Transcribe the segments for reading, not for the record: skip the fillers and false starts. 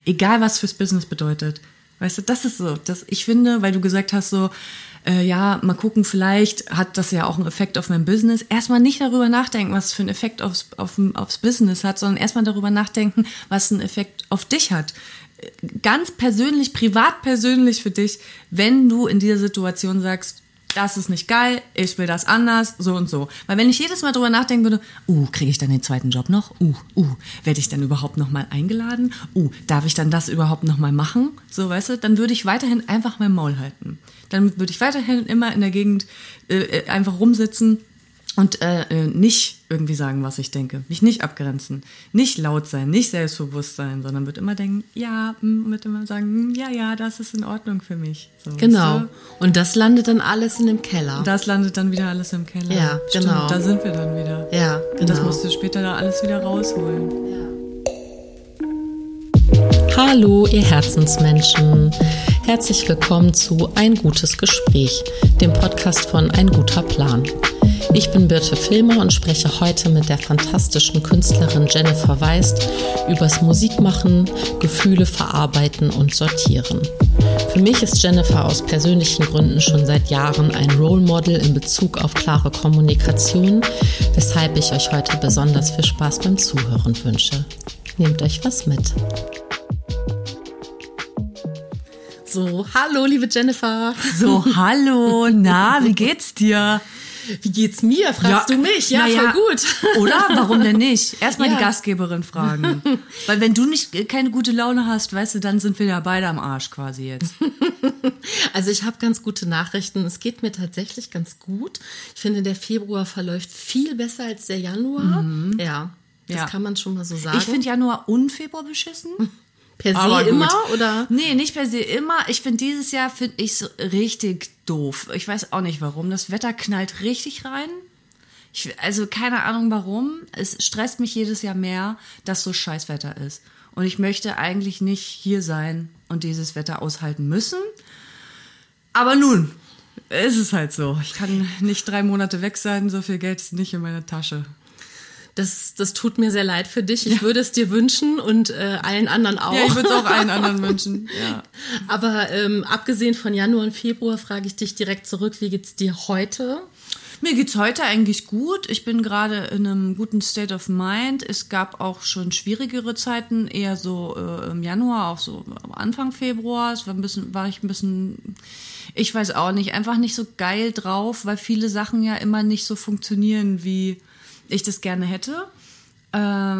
Egal, was fürs Business bedeutet. Weißt du, das ist so. Ich finde, weil du gesagt hast so, ja, mal gucken, vielleicht hat das ja auch einen Effekt auf mein Business. Erstmal nicht darüber nachdenken, was es für einen Effekt aufs Business hat, sondern erstmal darüber nachdenken, was einen Effekt auf dich hat. Ganz persönlich, privat persönlich für dich, wenn du in dieser Situation sagst, das ist nicht geil, ich will das anders, so und so. Weil wenn ich jedes Mal drüber nachdenken würde, kriege ich dann den zweiten Job noch? Werde ich dann überhaupt noch mal eingeladen? Darf ich dann das überhaupt noch mal machen? So, weißt du, dann würde ich weiterhin einfach mein Maul halten. Dann würde ich weiterhin immer in der Gegend einfach rumsitzen und nicht irgendwie sagen, was ich denke. Mich nicht abgrenzen, nicht laut sein, nicht selbstbewusst sein, sondern wird immer denken, wird immer sagen, ja, das ist in Ordnung für mich. So, genau. Weißt du? Und das landet dann alles in dem Keller. Das landet dann wieder alles im Keller. Ja, Stimmt, genau. Da sind wir dann wieder. Ja, genau. Und das musst du später da alles wieder rausholen. Ja. Hallo, ihr Herzensmenschen. Herzlich willkommen zu Ein gutes Gespräch, dem Podcast von Ein guter Plan. Ich bin Birte Filmer und spreche heute mit der fantastischen Künstlerin Jennifer Weist übers Musikmachen, Gefühle verarbeiten und sortieren. Für mich ist Jennifer aus persönlichen Gründen schon seit Jahren ein Role Model in Bezug auf klare Kommunikation, weshalb ich euch heute besonders viel Spaß beim Zuhören wünsche. Nehmt euch was mit. So, hallo liebe Jennifer. So, hallo, na, wie geht's dir? Wie geht's mir? Fragst du mich? Ja, voll gut. Oder? Warum denn nicht? Erstmal die Gastgeberin fragen. Weil wenn du keine gute Laune hast, weißt du, dann sind wir ja beide am Arsch quasi jetzt. Also ich habe ganz gute Nachrichten. Es geht mir tatsächlich ganz gut. Ich finde, der Februar verläuft viel besser als der Januar. Mhm. Ja, das kann man schon mal so sagen. Ich finde Januar und Februar beschissen. Per se immer, oder? Nee, nicht per se immer. Ich finde, dieses Jahr finde ich so richtig doof. Ich weiß auch nicht, warum. Das Wetter knallt richtig rein. Also keine Ahnung, warum. Es stresst mich jedes Jahr mehr, dass so Scheißwetter ist. Und ich möchte eigentlich nicht hier sein und dieses Wetter aushalten müssen. Aber nun, ist es halt so. Ich kann nicht 3 Monate weg sein. So viel Geld ist nicht in meiner Tasche. Das tut mir sehr leid für dich. Ich würde es dir wünschen und allen anderen auch. Ja, ich würde es auch allen anderen wünschen. Ja. Aber abgesehen von Januar und Februar frage ich dich direkt zurück, wie geht's dir heute? Mir geht's heute eigentlich gut. Ich bin gerade in einem guten State of Mind. Es gab auch schon schwierigere Zeiten, eher so im Januar, auch so Anfang Februar. War ich ein bisschen, ich weiß auch nicht, einfach nicht so geil drauf, weil viele Sachen ja immer nicht so funktionieren, wie ich das gerne hätte. Und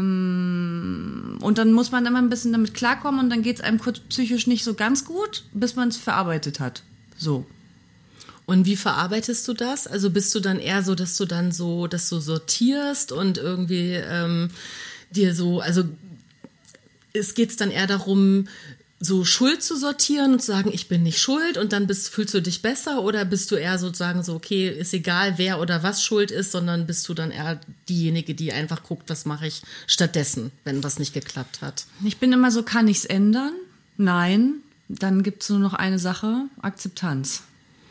dann muss man immer ein bisschen damit klarkommen und dann geht's einem kurz psychisch nicht so ganz gut, bis man es verarbeitet hat. So. Und wie verarbeitest du das? Also bist du dann eher so, dass du sortierst und irgendwie dir so, also es geht's dann eher darum, so Schuld zu sortieren und zu sagen, ich bin nicht schuld und dann fühlst du dich besser, oder bist du eher sozusagen so, okay, ist egal, wer oder was schuld ist, sondern bist du dann eher diejenige, die einfach guckt, was mache ich stattdessen, wenn was nicht geklappt hat? Ich bin immer so, kann ich's ändern? Nein. Dann gibt's nur noch eine Sache, Akzeptanz.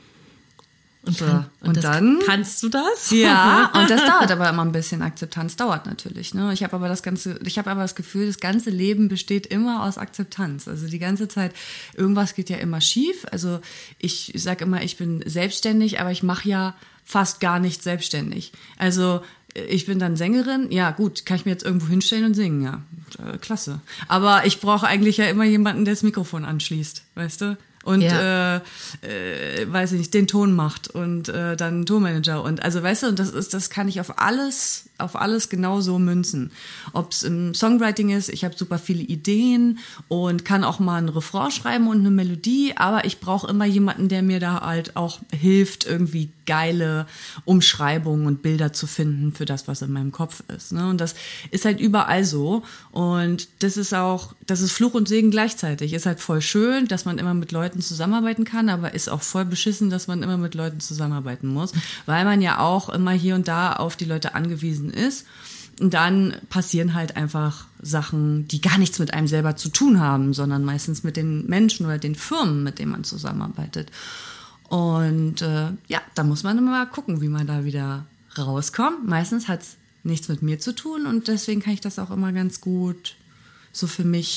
Und dann kannst du das? Ja, und das dauert aber immer ein bisschen. Akzeptanz dauert natürlich. Ne? Ich habe aber das Gefühl, das ganze Leben besteht immer aus Akzeptanz. Also die ganze Zeit, irgendwas geht ja immer schief. Also ich sage immer, ich bin selbstständig, aber ich mache ja fast gar nicht selbstständig. Also ich bin dann Sängerin, ja gut, kann ich mir jetzt irgendwo hinstellen und singen, ja, klasse. Aber ich brauche eigentlich ja immer jemanden, der das Mikrofon anschließt, weißt du? Und weiß ich nicht, den Ton macht und dann einen Tonmanager und also weißt du, und das kann ich auf alles genau so münzen. Ob es im Songwriting ist, ich habe super viele Ideen und kann auch mal einen Refrain schreiben und eine Melodie, aber ich brauche immer jemanden, der mir da halt auch hilft, irgendwie geile Umschreibungen und Bilder zu finden für das, was in meinem Kopf ist. Ne? Und das ist halt überall so. Und das ist Fluch und Segen gleichzeitig. Ist halt voll schön, dass man immer mit Leuten zusammenarbeiten kann, aber ist auch voll beschissen, dass man immer mit Leuten zusammenarbeiten muss, weil man ja auch immer hier und da auf die Leute angewiesen ist. Und dann passieren halt einfach Sachen, die gar nichts mit einem selber zu tun haben, sondern meistens mit den Menschen oder den Firmen, mit denen man zusammenarbeitet. Und da muss man immer mal gucken, wie man da wieder rauskommt. Meistens hat es nichts mit mir zu tun und deswegen kann ich das auch immer ganz gut so für mich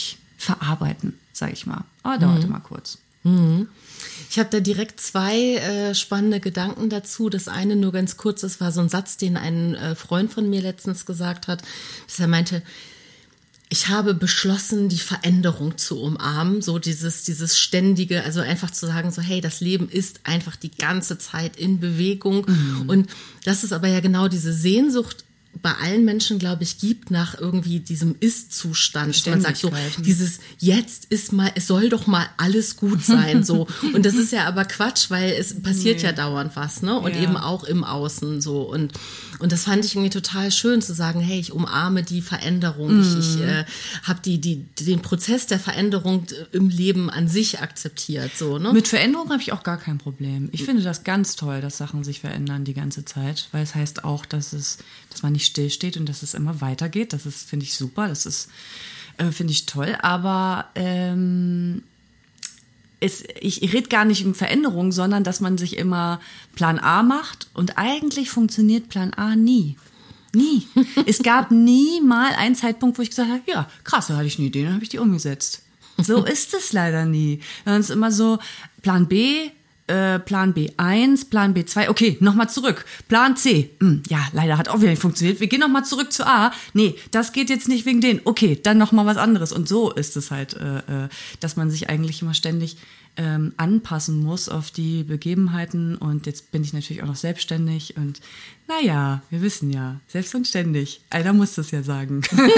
verarbeiten, sage ich mal. Aber dauerte mal kurz. Ich habe da direkt zwei spannende Gedanken dazu. Das eine nur ganz kurz, das war so ein Satz, den ein Freund von mir letztens gesagt hat, dass er meinte, ich habe beschlossen, die Veränderung zu umarmen, so dieses ständige, also einfach zu sagen, so hey, das Leben ist einfach die ganze Zeit in Bewegung. Und das ist aber ja genau diese Sehnsucht bei allen Menschen, glaube ich, gibt nach irgendwie diesem Ist-Zustand. Man sagt so, dieses jetzt ist mal, es soll doch mal alles gut sein, so. Und das ist ja aber Quatsch, weil es passiert ja dauernd was, ne? Und eben auch im Außen, so. Und das fand ich irgendwie total schön zu sagen, hey, ich umarme die Veränderung. Ich habe den Prozess der Veränderung im Leben an sich akzeptiert, so, ne? Mit Veränderung habe ich auch gar kein Problem. Ich finde das ganz toll, dass Sachen sich verändern die ganze Zeit, weil es heißt auch, dass man nicht stillsteht und dass es immer weitergeht. Das ist, finde ich, super. Das ist, finde ich toll. Aber ich rede gar nicht um Veränderung, sondern dass man sich immer Plan A macht und eigentlich funktioniert Plan A nie. Nie. Es gab nie mal einen Zeitpunkt, wo ich gesagt habe, ja, krass, da hatte ich eine Idee, dann habe ich die umgesetzt. So ist es leider nie. Dann ist immer so Plan B, Plan B1, Plan B2, okay, nochmal zurück. Plan C, ja, leider hat auch wieder nicht funktioniert. Wir gehen nochmal zurück zu A. Nee, das geht jetzt nicht wegen denen. Okay, dann nochmal was anderes. Und so ist es halt, dass man sich eigentlich immer ständig anpassen muss auf die Begebenheiten. Und jetzt bin ich natürlich auch noch selbstständig. Und naja, wir wissen ja, selbst und ständig. Einer muss das ja sagen.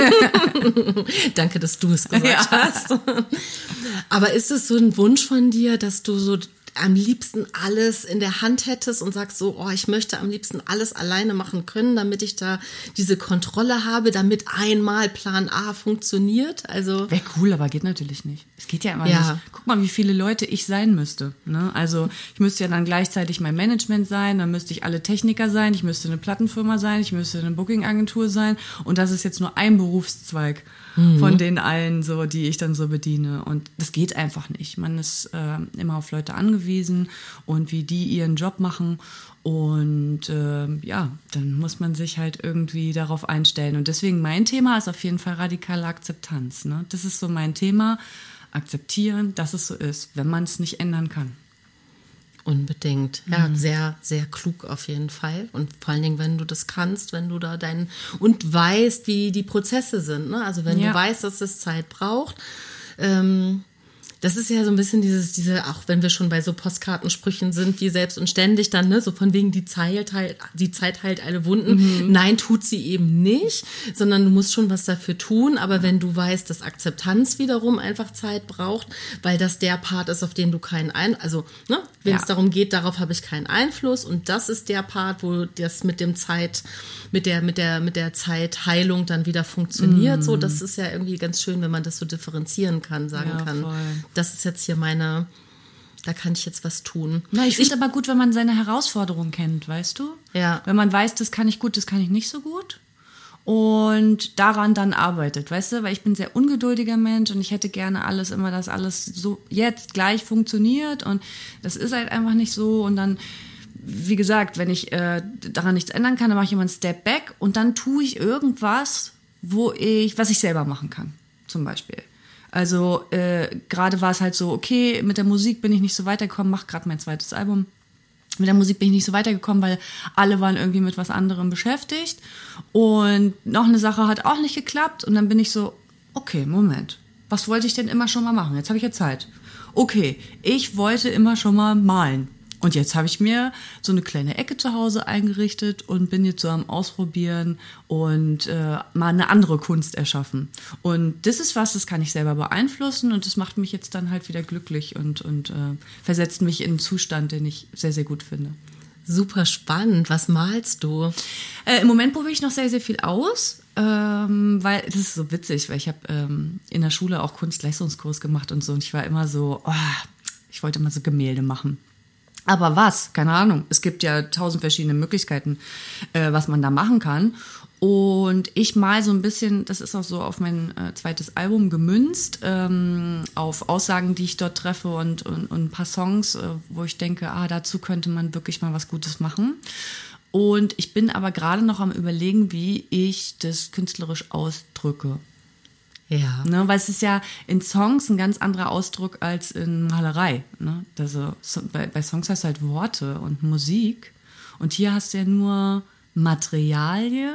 Danke, dass du es gesagt hast. Aber ist es so ein Wunsch von dir, dass du so am liebsten alles in der Hand hättest und sagst so, oh, ich möchte am liebsten alles alleine machen können, damit ich da diese Kontrolle habe, damit einmal Plan A funktioniert? Also wäre cool, aber geht natürlich nicht. Es geht ja immer nicht. Guck mal, wie viele Leute ich sein müsste. Ne? Also ich müsste ja dann gleichzeitig mein Management sein, dann müsste ich alle Techniker sein, ich müsste eine Plattenfirma sein, ich müsste eine Booking-Agentur sein und das ist jetzt nur ein Berufszweig von den allen, so, die ich dann so bediene. Und das geht einfach nicht. Man ist immer auf Leute angewiesen und wie die ihren Job machen. Und dann muss man sich halt irgendwie darauf einstellen. Und deswegen mein Thema ist auf jeden Fall radikale Akzeptanz. Ne? Das ist so mein Thema. Akzeptieren, dass es so ist, wenn man es nicht ändern kann. Unbedingt. Ja, sehr, sehr klug auf jeden Fall. Und vor allen Dingen, wenn du das kannst, wenn du da und weißt, wie die Prozesse sind. Ne? Also wenn du weißt, dass es Zeit braucht. Das ist ja so ein bisschen auch wenn wir schon bei so Postkartensprüchen sind, wie selbst und ständig dann, ne, so von wegen die Zeit heilt alle Wunden. Nein, tut sie eben nicht, sondern du musst schon was dafür tun. Aber wenn du weißt, dass Akzeptanz wiederum einfach Zeit braucht, weil das der Part ist, auf den du keinen wenn es darum geht, darauf habe ich keinen Einfluss und das ist der Part, wo das mit der Zeitheilung dann wieder funktioniert. So, das ist ja irgendwie ganz schön, wenn man das so differenzieren kann, sagen kann. Voll. Das ist jetzt hier da kann ich jetzt was tun. Na, ich finde aber gut, wenn man seine Herausforderungen kennt, weißt du? Ja. Wenn man weiß, das kann ich gut, das kann ich nicht so gut. Und daran dann arbeitet, weißt du? Weil ich bin ein sehr ungeduldiger Mensch und ich hätte gerne dass alles so jetzt gleich funktioniert. Und das ist halt einfach nicht so. Und dann, wie gesagt, wenn ich daran nichts ändern kann, dann mache ich immer einen Step back und dann tue ich irgendwas, was ich selber machen kann, zum Beispiel. Also gerade war es halt so, okay, mit der Musik bin ich nicht so weitergekommen, mache gerade mein zweites Album. Mit der Musik bin ich nicht so weitergekommen, weil alle waren irgendwie mit was anderem beschäftigt. Und noch eine Sache hat auch nicht geklappt. Und dann bin ich so, okay, Moment, was wollte ich denn immer schon mal machen? Jetzt habe ich ja Zeit. Okay, ich wollte immer schon mal malen. Und jetzt habe ich mir so eine kleine Ecke zu Hause eingerichtet und bin jetzt so am Ausprobieren und mal eine andere Kunst erschaffen. Und das ist das kann ich selber beeinflussen und das macht mich jetzt dann halt wieder glücklich und versetzt mich in einen Zustand, den ich sehr, sehr gut finde. Super spannend. Was malst du? Im Moment probiere ich noch sehr, sehr viel aus. Weil das ist so witzig, weil ich habe in der Schule auch Kunstleistungskurs gemacht und so und ich war immer so, ich wollte immer so Gemälde machen. Aber was? Keine Ahnung. Es gibt ja 1000 verschiedene Möglichkeiten, was man da machen kann. Und ich mal so ein bisschen, das ist auch so auf mein zweites Album gemünzt, auf Aussagen, die ich dort treffe und ein paar Songs, wo ich denke, dazu könnte man wirklich mal was Gutes machen. Und ich bin aber gerade noch am Überlegen, wie ich das künstlerisch ausdrücke. Ja. Ne, weil es ist ja in Songs ein ganz anderer Ausdruck als in Malerei. Ne? Also bei Songs hast du halt Worte und Musik und hier hast du ja nur Materialien,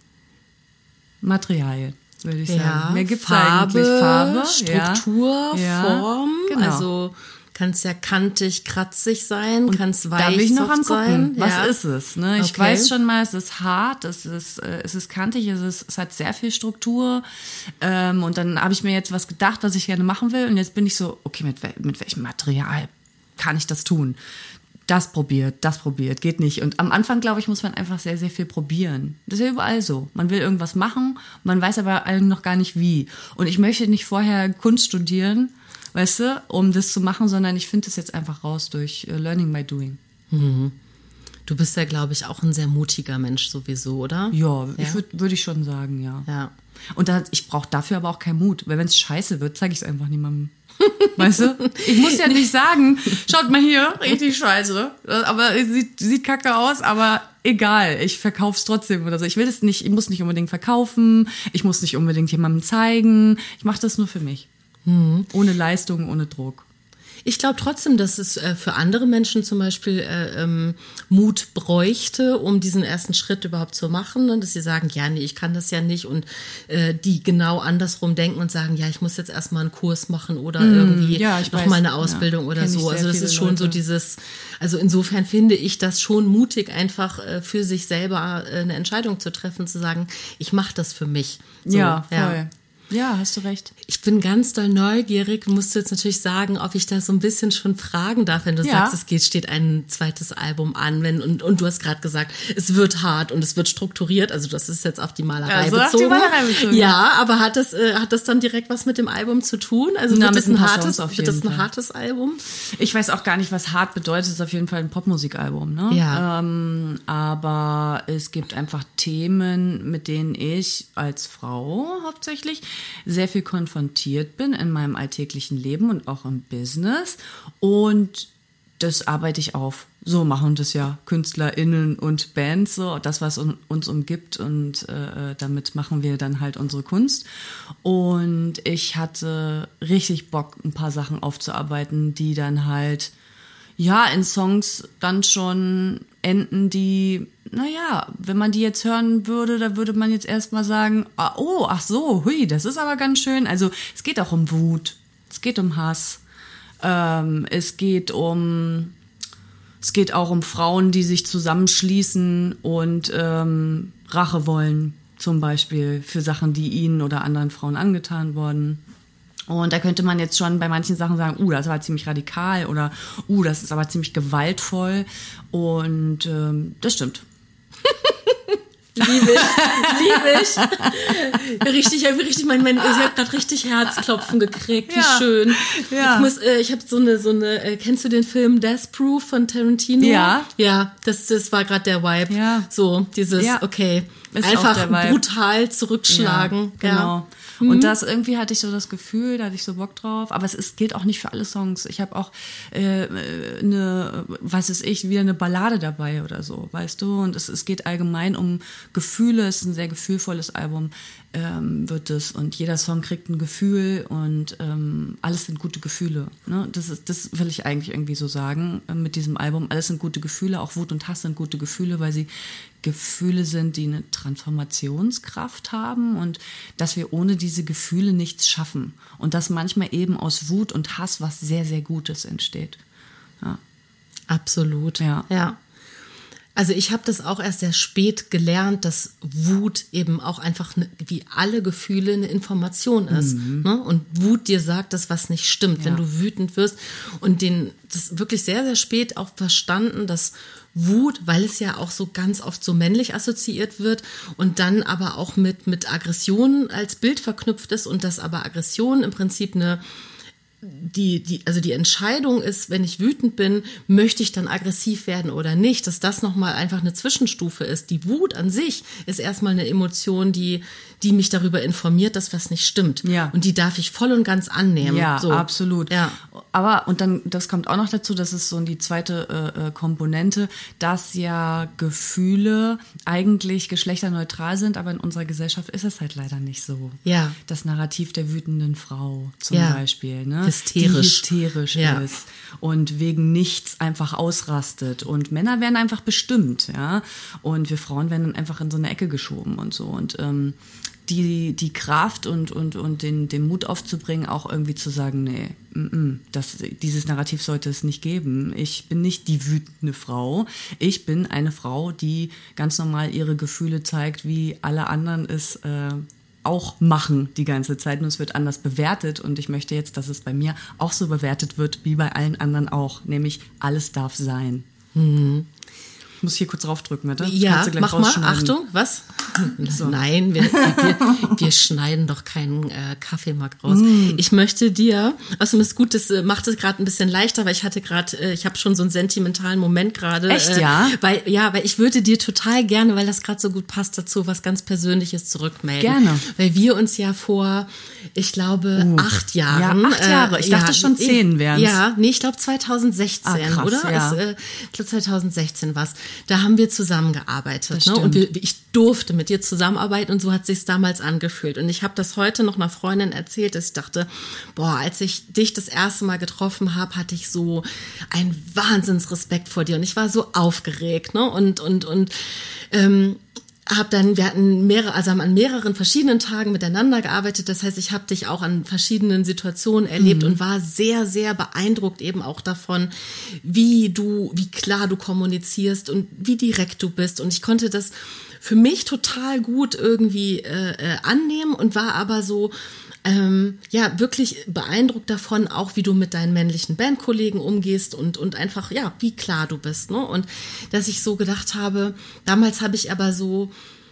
würde ich sagen. Mehr gibt's Farbe, eigentlich. Farbe, Struktur, ja. Form, Genau. also kannst ja kantig, kratzig sein, kannst weich, da bin ich noch soft am gucken, sein. was ist es? Ne? Ich Okay. weiß schon mal, es ist hart, es ist kantig, es hat sehr viel Struktur. Und dann habe ich mir jetzt was gedacht, was ich gerne machen will. Und jetzt bin ich so, okay, mit welchem Material kann ich das tun? Das probiert, geht nicht. Und am Anfang, glaube ich, muss man einfach sehr, sehr viel probieren. Das ist ja überall so. Man will irgendwas machen, man weiß aber noch gar nicht wie. Und ich möchte nicht vorher Kunst studieren, weißt du, um das zu machen, sondern ich finde das jetzt einfach raus durch Learning by Doing. Du bist ja, glaube ich, auch ein sehr mutiger Mensch sowieso, oder? Ja, würde ich schon sagen, ja. Ja. Und ich brauche dafür aber auch keinen Mut, weil wenn es scheiße wird, zeige ich es einfach niemandem. Weißt du? Ich muss ja nicht sagen, schaut mal hier, richtig scheiße. Aber es sieht kacke aus, aber egal, ich verkauf's trotzdem oder so. Ich will es nicht, ich muss nicht unbedingt verkaufen, ich muss nicht unbedingt jemandem zeigen. Ich mache das nur für mich. Ohne Leistung, ohne Druck. Ich glaube trotzdem, dass es für andere Menschen zum Beispiel Mut bräuchte, um diesen ersten Schritt überhaupt zu machen. Und dass sie sagen, ja, nee, ich kann das ja nicht. Und die genau andersrum denken und sagen, ja, ich muss jetzt erstmal einen Kurs machen oder irgendwie noch mal eine Ausbildung oder so. Also das ist schon so dieses, also insofern finde ich das schon mutig, einfach für sich selber eine Entscheidung zu treffen, zu sagen, ich mache das für mich. So, ja, voll. Ja, hast du recht. Ich bin ganz doll neugierig. Musst du jetzt natürlich sagen, ob ich da so ein bisschen schon fragen darf, wenn du sagst, steht ein zweites Album an. Und du hast gerade gesagt, es wird hart und es wird strukturiert. Also das ist jetzt auf die Malerei bezogen. Auf die Malerei bezogen. Ja, aber hat das dann direkt was mit dem Album zu tun? Also wird das ein hartes Album? Ich weiß auch gar nicht, was hart bedeutet. Es ist auf jeden Fall ein Popmusikalbum. Ne? Ja. Aber es gibt einfach Themen, mit denen ich als Frau hauptsächlich sehr viel konfrontiert bin in meinem alltäglichen Leben und auch im Business. Und das arbeite ich auf. So machen das ja KünstlerInnen und Bands, so das, was uns umgibt. Und damit machen wir dann halt unsere Kunst. Und ich hatte richtig Bock, ein paar Sachen aufzuarbeiten, die dann halt in Songs dann schon enden, die, wenn man die jetzt hören würde, da würde man jetzt erstmal sagen, ach so, hui, das ist aber ganz schön. Also es geht auch um Wut, es geht um Hass, es geht auch um Frauen, die sich zusammenschließen und Rache wollen, zum Beispiel für Sachen, die ihnen oder anderen Frauen angetan wurden. Und da könnte man jetzt schon bei manchen Sachen sagen, das war ziemlich radikal oder das ist aber ziemlich gewaltvoll. Und das stimmt. Liebe ich. Ich habe gerade richtig Herzklopfen gekriegt. Wie schön. Ja. Ich habe so eine, kennst du den Film Death Proof von Tarantino? Ja. Ja, das war gerade der Vibe. Ja. So, dieses, okay, ist einfach brutal zurückschlagen. Ja, genau. Und das irgendwie hatte ich so das Gefühl, da hatte ich so Bock drauf. Aber es gilt auch nicht für alle Songs. Ich habe auch wieder eine Ballade dabei oder so, weißt du. Und es geht allgemein um Gefühle. Es ist ein sehr gefühlvolles Album, wird es. Und jeder Song kriegt ein Gefühl und alles sind gute Gefühle. Ne? Das will ich eigentlich irgendwie so sagen mit diesem Album. Alles sind gute Gefühle. Auch Wut und Hass sind gute Gefühle, weil sie Gefühle sind, die eine Transformationskraft haben und dass wir ohne diese Gefühle nichts schaffen und dass manchmal eben aus Wut und Hass was sehr, sehr Gutes entsteht. Ja. Absolut. Ja. Also ich habe das auch erst sehr spät gelernt, dass Wut eben auch einfach wie alle Gefühle eine Information ist. Ne? Und Wut dir sagt, dass was nicht stimmt, wenn du wütend wirst. Und das wirklich sehr, sehr spät auch verstanden, dass Wut, weil es ja auch so ganz oft so männlich assoziiert wird und dann aber auch mit Aggression als Bild verknüpft ist und dass aber Aggression im Prinzip die Entscheidung ist, wenn ich wütend bin, möchte ich dann aggressiv werden oder nicht, dass das nochmal einfach eine Zwischenstufe ist. Die Wut an sich ist erstmal eine Emotion, die mich darüber informiert, dass was nicht stimmt. Ja. Und die darf ich voll und ganz annehmen. Ja, so. absolut. Ja. Aber, und dann, das kommt auch noch dazu, das ist so die zweite Komponente, dass ja Gefühle eigentlich geschlechterneutral sind, aber in unserer Gesellschaft ist es halt leider nicht so. Ja. Das Narrativ der wütenden Frau zum Beispiel, ne? Hysterisch. Die hysterisch ist und wegen nichts einfach ausrastet. Und Männer werden einfach bestimmt, ja. Und wir Frauen werden dann einfach in so eine Ecke geschoben und so. Und die Kraft und den Mut aufzubringen, auch irgendwie zu sagen, nee, dieses Narrativ sollte es nicht geben. Ich bin nicht die wütende Frau. Ich bin eine Frau, die ganz normal ihre Gefühle zeigt, wie alle anderen es auch machen die ganze Zeit. Und es wird anders bewertet. Und ich möchte jetzt, dass es bei mir auch so bewertet wird, wie bei allen anderen auch. Nämlich, alles darf sein. Ich muss hier kurz draufdrücken, bitte. Ja, mach mal. Achtung, was? So. Nein, wir schneiden doch keinen Kaffeemark raus. Ich möchte dir, außerdem ist gut, das macht es gerade ein bisschen leichter, weil ich habe schon so einen sentimentalen Moment gerade. Echt, ja? Weil ich würde dir total gerne, weil das gerade so gut passt dazu, was ganz Persönliches zurückmelden. Gerne. Weil wir uns ja vor, ich glaube, 8 Jahren. Ja, 8 Jahre. Ich dachte schon 10 wären es. Ja, nee, ich glaube 2016, krass, oder? Ja. Ich glaube 2016 war es. Da haben wir zusammengearbeitet. Ne? Und ich durfte mit dir zusammenarbeiten und so hat sich's damals angefühlt. Und ich habe das heute noch einer Freundin erzählt, dass ich dachte, als ich dich das erste Mal getroffen habe, hatte ich so einen Wahnsinnsrespekt vor dir und ich war so aufgeregt, ne? Wir haben an mehreren verschiedenen Tagen miteinander gearbeitet. Das heißt, ich habe dich auch an verschiedenen Situationen erlebt und war sehr, sehr beeindruckt eben auch davon, wie klar du kommunizierst und wie direkt du bist. Und ich konnte das für mich total gut irgendwie annehmen und war aber so wirklich beeindruckt davon, auch wie du mit deinen männlichen Bandkollegen umgehst und einfach, wie klar du bist, ne? Und dass ich so gedacht habe, damals habe ich aber so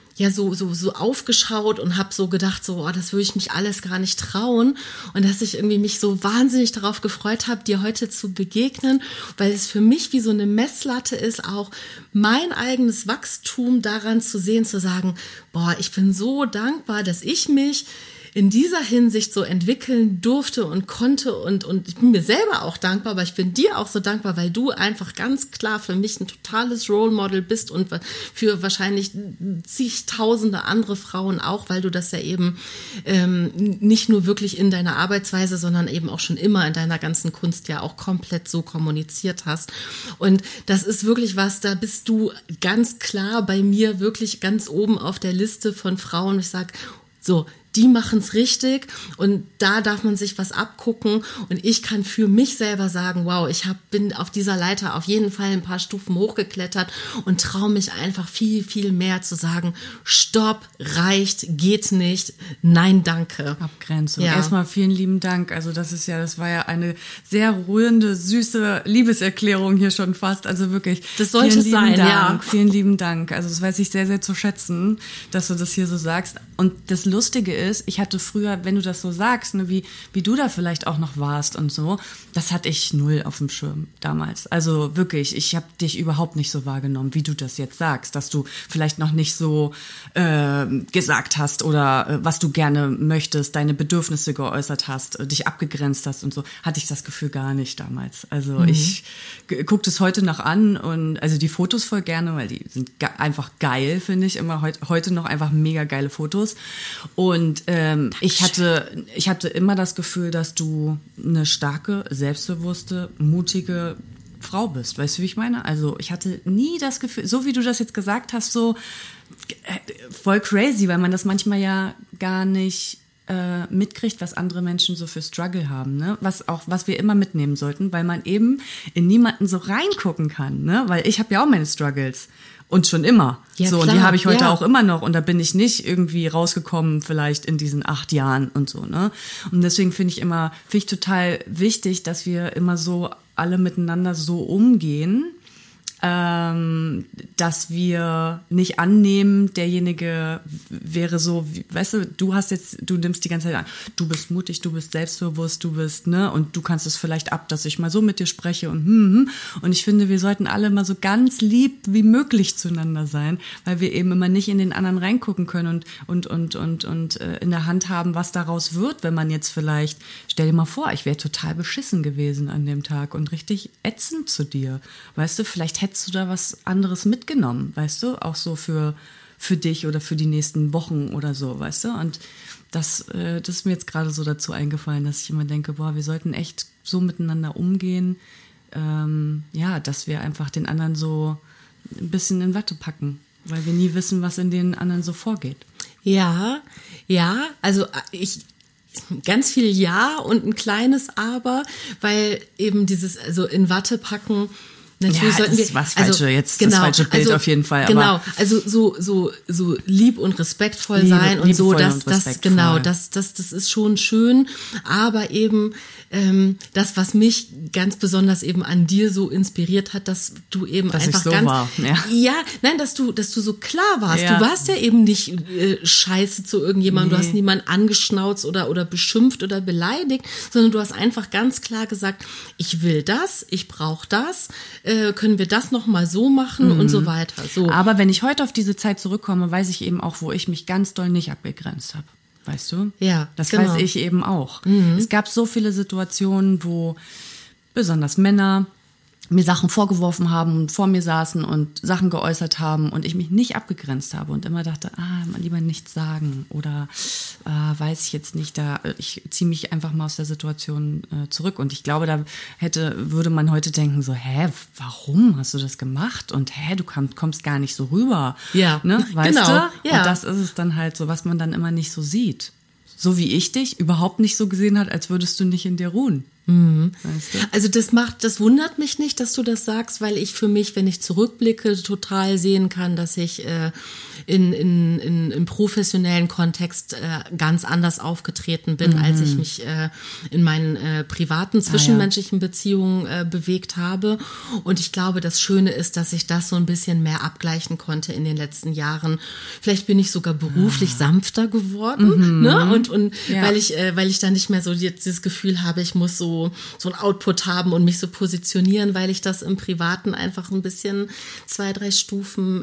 aufgeschaut und habe so gedacht, das würde ich mich alles gar nicht trauen. Und dass ich irgendwie mich so wahnsinnig darauf gefreut habe, dir heute zu begegnen, weil es für mich wie so eine Messlatte ist, auch mein eigenes Wachstum daran zu sehen, zu sagen, ich bin so dankbar, dass ich mich in dieser Hinsicht so entwickeln durfte und konnte und ich bin mir selber auch dankbar, aber ich bin dir auch so dankbar, weil du einfach ganz klar für mich ein totales Role Model bist und für wahrscheinlich zigtausende andere Frauen auch, weil du das ja eben nicht nur wirklich in deiner Arbeitsweise, sondern eben auch schon immer in deiner ganzen Kunst ja auch komplett so kommuniziert hast. Und das ist wirklich was, da bist du ganz klar bei mir wirklich ganz oben auf der Liste von Frauen. Ich sag die machen es richtig und da darf man sich was abgucken und ich kann für mich selber sagen, bin auf dieser Leiter auf jeden Fall ein paar Stufen hochgeklettert und traue mich einfach viel, viel mehr zu sagen, stopp, reicht, geht nicht, nein, danke. Abgrenzung. Ja. Erstmal vielen lieben Dank. Also das war ja eine sehr rührende, süße Liebeserklärung hier schon fast. Also wirklich. Das sollte es sein, ja. Vielen lieben Dank. Also das weiß ich sehr, sehr zu schätzen, dass du das hier so sagst. Und das Lustige ist, ich hatte früher, wenn du das so sagst, ne, wie du da vielleicht auch noch warst und so, das hatte ich null auf dem Schirm damals. Also wirklich, ich habe dich überhaupt nicht so wahrgenommen, wie du das jetzt sagst, dass du vielleicht noch nicht so gesagt hast oder was du gerne möchtest, deine Bedürfnisse geäußert hast, dich abgegrenzt hast und so, hatte ich das Gefühl gar nicht damals. Also ich gucke das heute noch an und also die Fotos voll gerne, weil die sind einfach geil, finde ich, immer heute noch einfach mega geile Fotos. Und ich hatte immer das Gefühl, dass du eine starke, selbstbewusste, mutige Frau bist. Weißt du, wie ich meine? Also ich hatte nie das Gefühl, so wie du das jetzt gesagt hast, so voll crazy, weil man das manchmal ja gar nicht mitkriegt, was andere Menschen so für Struggle haben, ne? Was wir immer mitnehmen sollten, weil man eben in niemanden so reingucken kann, ne? Weil ich habe ja auch meine Struggles. Und schon immer. Ja, so, klar. Und die habe ich heute auch immer noch. Und da bin ich nicht irgendwie rausgekommen, vielleicht in diesen 8 Jahren und so, ne? Und deswegen finde ich total wichtig, dass wir immer so alle miteinander so umgehen, dass wir nicht annehmen, derjenige wäre so, weißt du, du nimmst die ganze Zeit an, du bist mutig, du bist selbstbewusst, du bist, ne, und du kannst es vielleicht ab, dass ich mal so mit dir spreche und ich finde, wir sollten alle mal so ganz lieb wie möglich zueinander sein, weil wir eben immer nicht in den anderen reingucken können und in der Hand haben, was daraus wird, wenn man jetzt vielleicht, stell dir mal vor, ich wäre total beschissen gewesen an dem Tag und richtig ätzend zu dir, weißt du, vielleicht hättest du da was anderes mitgenommen, weißt du, auch so für dich oder für die nächsten Wochen oder so, weißt du, und das ist mir jetzt gerade so dazu eingefallen, dass ich immer denke, boah, wir sollten echt so miteinander umgehen, dass wir einfach den anderen so ein bisschen in Watte packen, weil wir nie wissen, was in den anderen so vorgeht. Ja, also ganz viel Ja und ein kleines Aber, weil eben dieses, also in Watte packen, natürlich sollten wir, das falsche Bild auf jeden Fall. Genau, aber also so lieb und respektvoll sein und so, das ist schon schön, aber eben das, was mich ganz besonders eben an dir so inspiriert hat, dass du eben dass einfach ich so ganz, war. Dass du so klar warst. Ja. Du warst ja eben nicht scheiße zu irgendjemandem, Nee. Du hast niemanden angeschnauzt oder beschimpft oder beleidigt, sondern du hast einfach ganz klar gesagt, ich will das, ich brauche das, können wir das nochmal so machen und so weiter. So. Aber wenn ich heute auf diese Zeit zurückkomme, weiß ich eben auch, wo ich mich ganz doll nicht abgegrenzt habe. Weißt du? Ja, das genau. weiß ich eben auch. Es gab so viele Situationen, wo besonders Männer mir Sachen vorgeworfen haben und vor mir saßen und Sachen geäußert haben und ich mich nicht abgegrenzt habe und immer dachte, lieber nichts sagen oder weiß ich jetzt nicht, ich ziehe mich einfach mal aus der Situation zurück und ich glaube, da würde man heute denken so, warum hast du das gemacht und du kommst gar nicht so rüber, ja, ne? Weißt genau, du? ja. Und das ist es dann halt so, was man dann immer nicht so sieht. So wie ich dich überhaupt nicht so gesehen hat, als würdest du nicht in dir ruhen. Weißt du? Also das wundert mich nicht, dass du das sagst, weil ich für mich, wenn ich zurückblicke, total sehen kann, dass ich im professionellen Kontext ganz anders aufgetreten bin, als ich mich in meinen privaten, zwischenmenschlichen Beziehungen bewegt habe. Und ich glaube, das Schöne ist, dass ich das so ein bisschen mehr abgleichen konnte in den letzten Jahren. Vielleicht bin ich sogar beruflich sanfter geworden, ne? Und weil ich da nicht mehr so jetzt dieses Gefühl habe, ich muss so ein Output haben und mich so positionieren, weil ich das im Privaten einfach ein bisschen 2-3 Stufen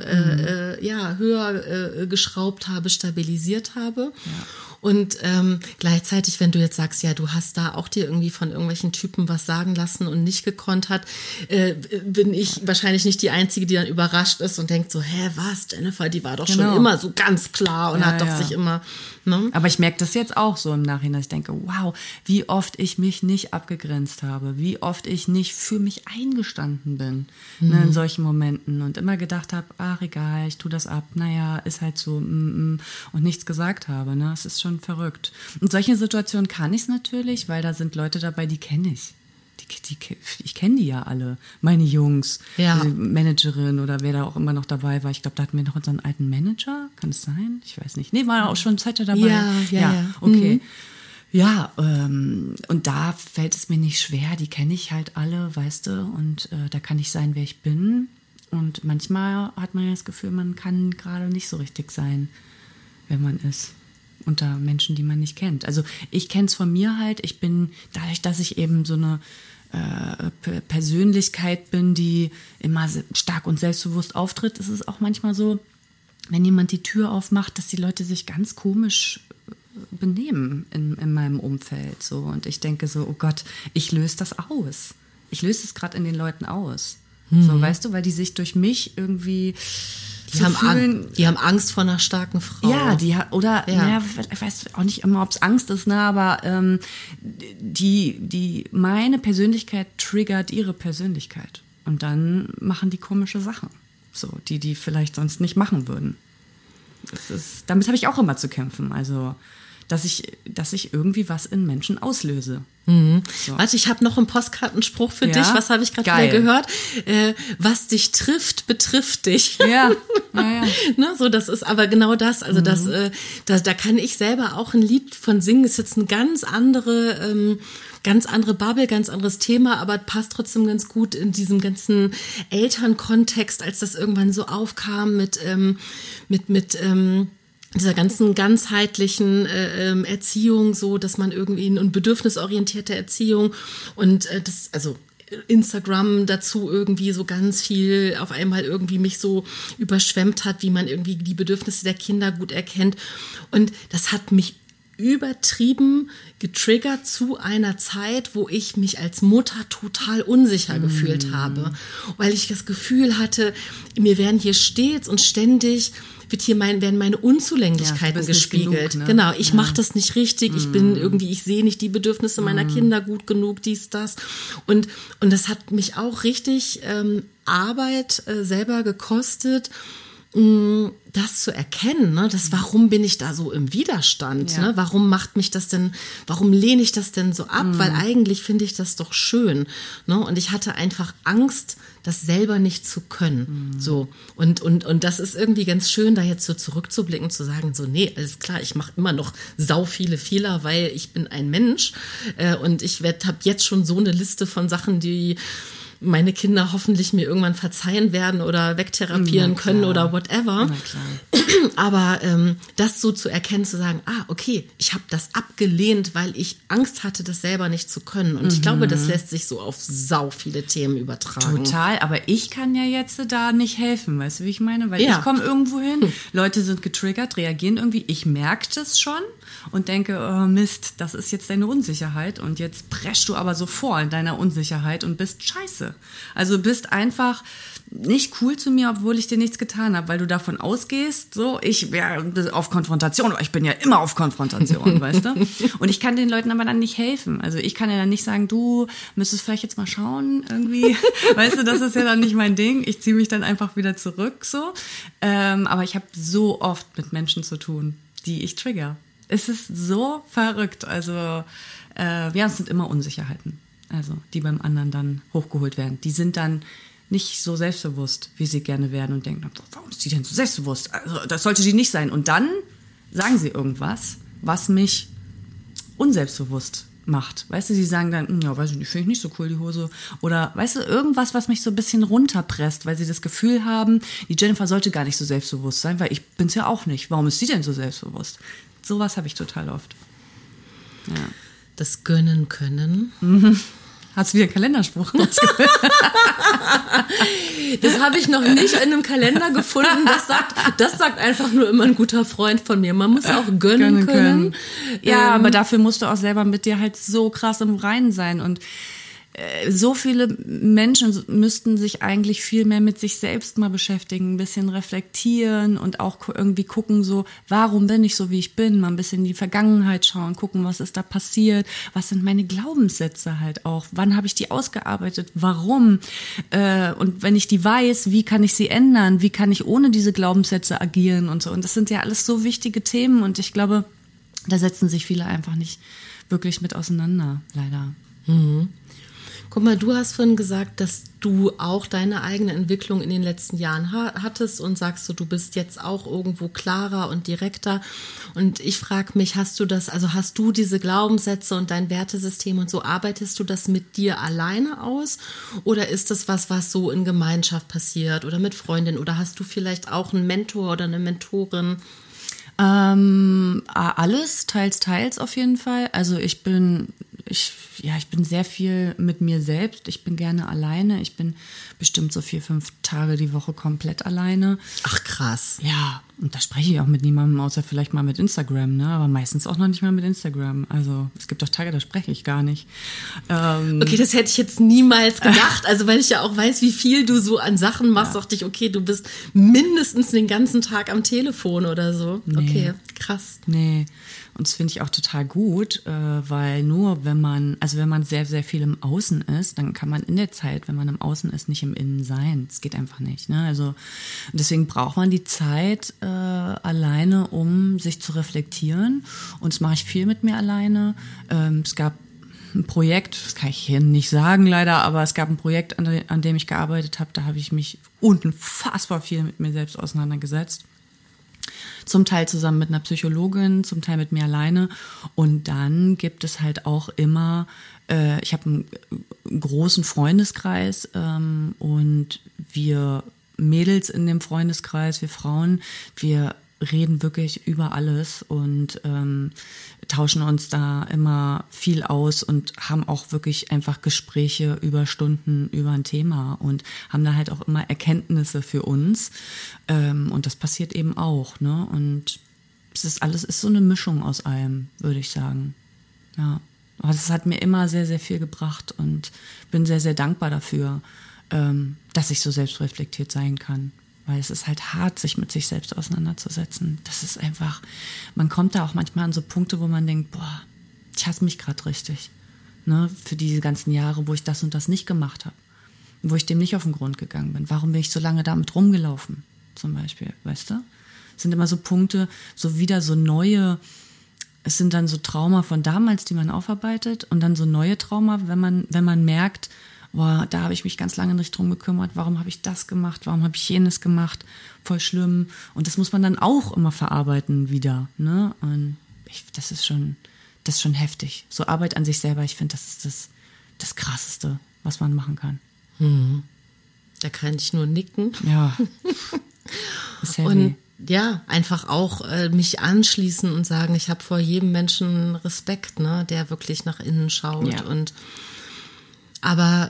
höher geschraubt habe, stabilisiert habe. Ja. Und gleichzeitig, wenn du jetzt sagst, ja, du hast da auch dir irgendwie von irgendwelchen Typen was sagen lassen und nicht gekonnt hat, bin ich wahrscheinlich nicht die Einzige, die dann überrascht ist und denkt so, was, Jennifer, die war doch schon immer so ganz klar und hat doch sich immer, ne? Aber ich merke das jetzt auch so im Nachhinein, dass ich denke, wow, wie oft ich mich nicht abgegrenzt habe, wie oft ich nicht für mich eingestanden bin, ne, in solchen Momenten und immer gedacht habe, ach egal, ich tue das ab, naja, ist halt so und nichts gesagt habe, ne, es ist schon verrückt. Und solche Situationen kann ich es natürlich, weil da sind Leute dabei, die kenne ich. Ich kenne die ja alle, meine Jungs, die Managerin oder wer da auch immer noch dabei war. Ich glaube, da hatten wir noch unseren alten Manager, kann es sein? Ich weiß nicht. Nee, war auch schon Zeit dabei. Ja. Okay. Ja, und da fällt es mir nicht schwer, die kenne ich halt alle, weißt du, und da kann ich sein, wer ich bin. Und manchmal hat man ja das Gefühl, man kann gerade nicht so richtig sein, wer man ist. Unter Menschen, die man nicht kennt. Also ich kenne es von mir halt, ich bin, dadurch, dass ich eben so eine Persönlichkeit bin, die immer stark und selbstbewusst auftritt, ist es auch manchmal so, wenn jemand die Tür aufmacht, dass die Leute sich ganz komisch benehmen in meinem Umfeld. So. Und ich denke so, oh Gott, ich löse das aus. Ich löse es gerade in den Leuten aus. So, weißt du, weil die sich durch mich irgendwie die haben Angst vor einer starken Frau. Ja, ich weiß auch nicht immer, ob es Angst ist, ne, aber meine Persönlichkeit triggert ihre Persönlichkeit. Und dann machen die komische Sachen, so, die vielleicht sonst nicht machen würden. Damit habe ich auch immer zu kämpfen. Also dass ich irgendwie was in Menschen auslöse. So. Warte, ich habe noch einen Postkartenspruch für dich. Was habe ich gerade wieder gehört? Was dich trifft, betrifft dich. Ja. Ne, so, das ist aber genau das. Also da kann ich selber auch ein Lied von singen. Ist jetzt eine ganz andere Bubble, ganz anderes Thema, aber passt trotzdem ganz gut in diesem ganzen Elternkontext, als das irgendwann so aufkam mit dieser ganzen ganzheitlichen Erziehung, so, dass man irgendwie und bedürfnisorientierte Erziehung und also Instagram dazu irgendwie so ganz viel auf einmal irgendwie mich so überschwemmt hat, wie man irgendwie die Bedürfnisse der Kinder gut erkennt. Und das hat mich übertrieben getriggert zu einer Zeit, wo ich mich als Mutter total unsicher gefühlt habe, weil ich das Gefühl hatte, mir werden hier stets und ständig werden meine Unzulänglichkeiten gespiegelt. Genug, ne? Genau, ich mache das nicht richtig, ich sehe nicht die Bedürfnisse meiner Kinder gut genug, dies, das. Und das hat mich auch richtig Arbeit selber gekostet, das zu erkennen, ne? Warum bin ich da so im Widerstand? Ne? Warum lehne ich das denn so ab? Weil eigentlich finde ich das doch schön. Ne? Und ich hatte einfach Angst, das selber nicht zu können. So. Und das ist irgendwie ganz schön, da jetzt so zurückzublicken, zu sagen, so, nee, alles klar, ich mache immer noch sau viele Fehler, weil ich bin ein Mensch und ich habe jetzt schon so eine Liste von Sachen, die meine Kinder hoffentlich mir irgendwann verzeihen werden oder wegtherapieren können oder whatever. Aber das so zu erkennen, zu sagen, okay, ich habe das abgelehnt, weil ich Angst hatte, das selber nicht zu können. Und ich glaube, das lässt sich so auf sau viele Themen übertragen. Total, aber ich kann ja jetzt da nicht helfen, weißt du, wie ich meine? Weil ich komme irgendwo hin, Leute sind getriggert, reagieren irgendwie, ich merke das schon und denke, oh Mist, das ist jetzt deine Unsicherheit und jetzt preschst du aber so vor in deiner Unsicherheit und bist scheiße. Also bist einfach nicht cool zu mir, obwohl ich dir nichts getan habe, weil du davon ausgehst, so, ich wäre auf Konfrontation, aber ich bin ja immer auf Konfrontation, weißt du? Und ich kann den Leuten aber dann nicht helfen. Also ich kann ja dann nicht sagen, du müsstest vielleicht jetzt mal schauen, irgendwie, weißt du, das ist ja dann nicht mein Ding. Ich ziehe mich dann einfach wieder zurück, so. Aber ich habe so oft mit Menschen zu tun, die ich trigger. Es ist so verrückt. Also, es sind immer Unsicherheiten, also die beim anderen dann hochgeholt werden. Die sind dann nicht so selbstbewusst, wie sie gerne werden und denken, warum ist die denn so selbstbewusst? Also, das sollte die nicht sein. Und dann sagen sie irgendwas, was mich unselbstbewusst macht. Weißt du, sie sagen dann, ja, weiß ich nicht, finde ich nicht so cool, die Hose. Oder, weißt du, irgendwas, was mich so ein bisschen runterpresst, weil sie das Gefühl haben, die Jennifer sollte gar nicht so selbstbewusst sein, weil ich bin's ja auch nicht. Warum ist sie denn so selbstbewusst? Sowas habe ich total oft. Ja. Das Gönnen können. Hast du wieder einen Kalenderspruch rausgehört? Das habe ich noch nicht in einem Kalender gefunden. Das sagt einfach nur immer ein guter Freund von mir. Man muss auch gönnen können. Ja, aber dafür musst du auch selber mit dir halt so krass im Reinen sein. Und so viele Menschen müssten sich eigentlich viel mehr mit sich selbst mal beschäftigen, ein bisschen reflektieren und auch irgendwie gucken, so, warum bin ich so, wie ich bin, mal ein bisschen in die Vergangenheit schauen, gucken, was ist da passiert, was sind meine Glaubenssätze halt auch, wann habe ich die ausgearbeitet, warum, und wenn ich die weiß, wie kann ich sie ändern, wie kann ich ohne diese Glaubenssätze agieren und so. Und das sind ja alles so wichtige Themen und ich glaube, da setzen sich viele einfach nicht wirklich mit auseinander, leider. Guck mal, du hast vorhin gesagt, dass du auch deine eigene Entwicklung in den letzten Jahren hattest und sagst du bist jetzt auch irgendwo klarer und direkter. Und ich frage mich, hast du diese Glaubenssätze und dein Wertesystem und so, arbeitest du das mit dir alleine aus? Oder ist das was so in Gemeinschaft passiert oder mit Freundinnen? Oder hast du vielleicht auch einen Mentor oder eine Mentorin? Alles, teils auf jeden Fall. Also ich bin sehr viel mit mir selbst. Ich bin gerne alleine. Ich bin bestimmt so 4-5 Tage die Woche komplett alleine. Ach, krass. Ja, und da spreche ich auch mit niemandem, außer vielleicht mal mit Instagram, ne? Aber meistens auch noch nicht mal mit Instagram. Also es gibt doch Tage, da spreche ich gar nicht. Okay, das hätte ich jetzt niemals gedacht. Also weil ich ja auch weiß, wie viel du so an Sachen machst, dachte ich, okay, du bist mindestens den ganzen Tag am Telefon oder so. Nee. Okay, Krass. Nee, und das finde ich auch total gut, weil nur wenn man sehr, sehr viel im Außen ist, dann kann man in der Zeit, wenn man im Außen ist, nicht im Innen sein. Das geht einfach nicht. Ne? Also deswegen braucht man die Zeit alleine, um sich zu reflektieren. Und das mache ich viel mit mir alleine. Es gab ein Projekt, das kann ich hier nicht sagen leider, aber es gab ein Projekt, an dem ich gearbeitet habe, da habe ich mich unfassbar viel mit mir selbst auseinandergesetzt. Zum Teil zusammen mit einer Psychologin, zum Teil mit mir alleine. Und dann gibt es halt auch immer, ich habe einen großen Freundeskreis und wir Mädels in dem Freundeskreis, wir Frauen, wir reden wirklich über alles und tauschen uns da immer viel aus und haben auch wirklich einfach Gespräche über Stunden über ein Thema und haben da halt auch immer Erkenntnisse für uns. Und das passiert eben auch, ne? Und es ist alles, ist so eine Mischung aus allem, würde ich sagen. Ja. Aber das hat mir immer sehr, sehr viel gebracht und bin sehr, sehr dankbar dafür, dass ich so selbstreflektiert sein kann. Weil es ist halt hart, sich mit sich selbst auseinanderzusetzen. Das ist einfach, man kommt da auch manchmal an so Punkte, wo man denkt, boah, ich hasse mich gerade richtig. Ne? Für diese ganzen Jahre, wo ich das und das nicht gemacht habe. Wo ich dem nicht auf den Grund gegangen bin. Warum bin ich so lange damit rumgelaufen, zum Beispiel, weißt du? Es sind immer so Punkte, so wieder so neue, es sind dann so Trauma von damals, die man aufarbeitet und dann so neue Trauma, wenn man merkt, boah, da habe ich mich ganz lange nicht drum gekümmert, warum habe ich das gemacht, warum habe ich jenes gemacht, voll schlimm. Und das muss man dann auch immer verarbeiten wieder. Ne? Und das ist schon heftig. So Arbeit an sich selber, ich finde, das ist das Krasseste, was man machen kann. Mhm. Da kann ich nur nicken. Ja. Ist heavy. Und ja, einfach auch mich anschließen und sagen, ich habe vor jedem Menschen Respekt, ne, der wirklich nach innen schaut. Ja. Aber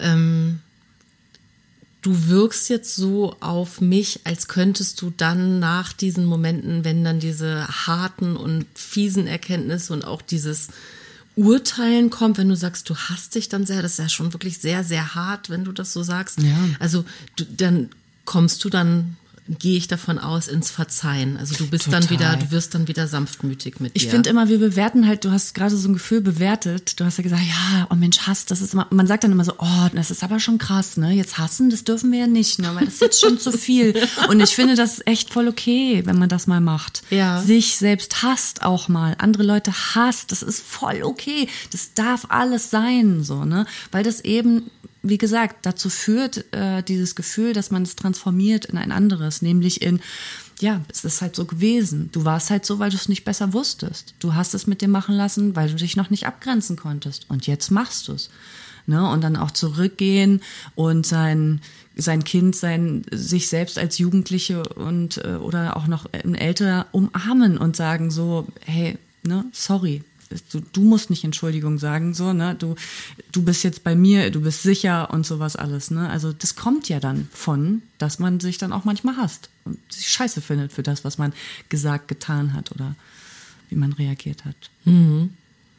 du wirkst jetzt so auf mich, als könntest du dann nach diesen Momenten, wenn dann diese harten und fiesen Erkenntnisse und auch dieses Urteilen kommt, wenn du sagst, du hasst dich dann sehr, das ist ja schon wirklich sehr, sehr hart, wenn du das so sagst. Ja. Also dann kommst du dann, gehe ich davon aus, ins Verzeihen. Also du bist Total. du wirst dann wieder sanftmütig mit dir. Ich finde immer, wir bewerten halt, du hast gerade so ein Gefühl bewertet, du hast ja gesagt, ja, oh Mensch, Hass, das ist immer, man sagt dann immer so, oh, das ist aber schon krass, ne, jetzt hassen, das dürfen wir ja nicht, ne, weil das ist jetzt schon zu viel. Und ich finde das echt voll okay, wenn man das mal macht. Ja. Sich selbst hasst auch mal, andere Leute hasst, das ist voll okay, das darf alles sein, so, ne, weil das eben, wie gesagt, dazu führt dieses Gefühl, dass man es transformiert in ein anderes, nämlich in, ja, es ist halt so gewesen. Du warst halt so, weil du es nicht besser wusstest. Du hast es mit dir machen lassen, weil du dich noch nicht abgrenzen konntest. Und jetzt machst du es. Ne? Und dann auch zurückgehen und sein Kind, sich selbst als Jugendliche und oder auch noch älter umarmen und sagen so, hey, ne, sorry. Du musst nicht Entschuldigung sagen, so, ne, du bist jetzt bei mir, du bist sicher und sowas alles, ne, also das kommt ja dann von, dass man sich dann auch manchmal hasst und sich scheiße findet für das, was man gesagt, getan hat oder wie man reagiert hat. Mhm.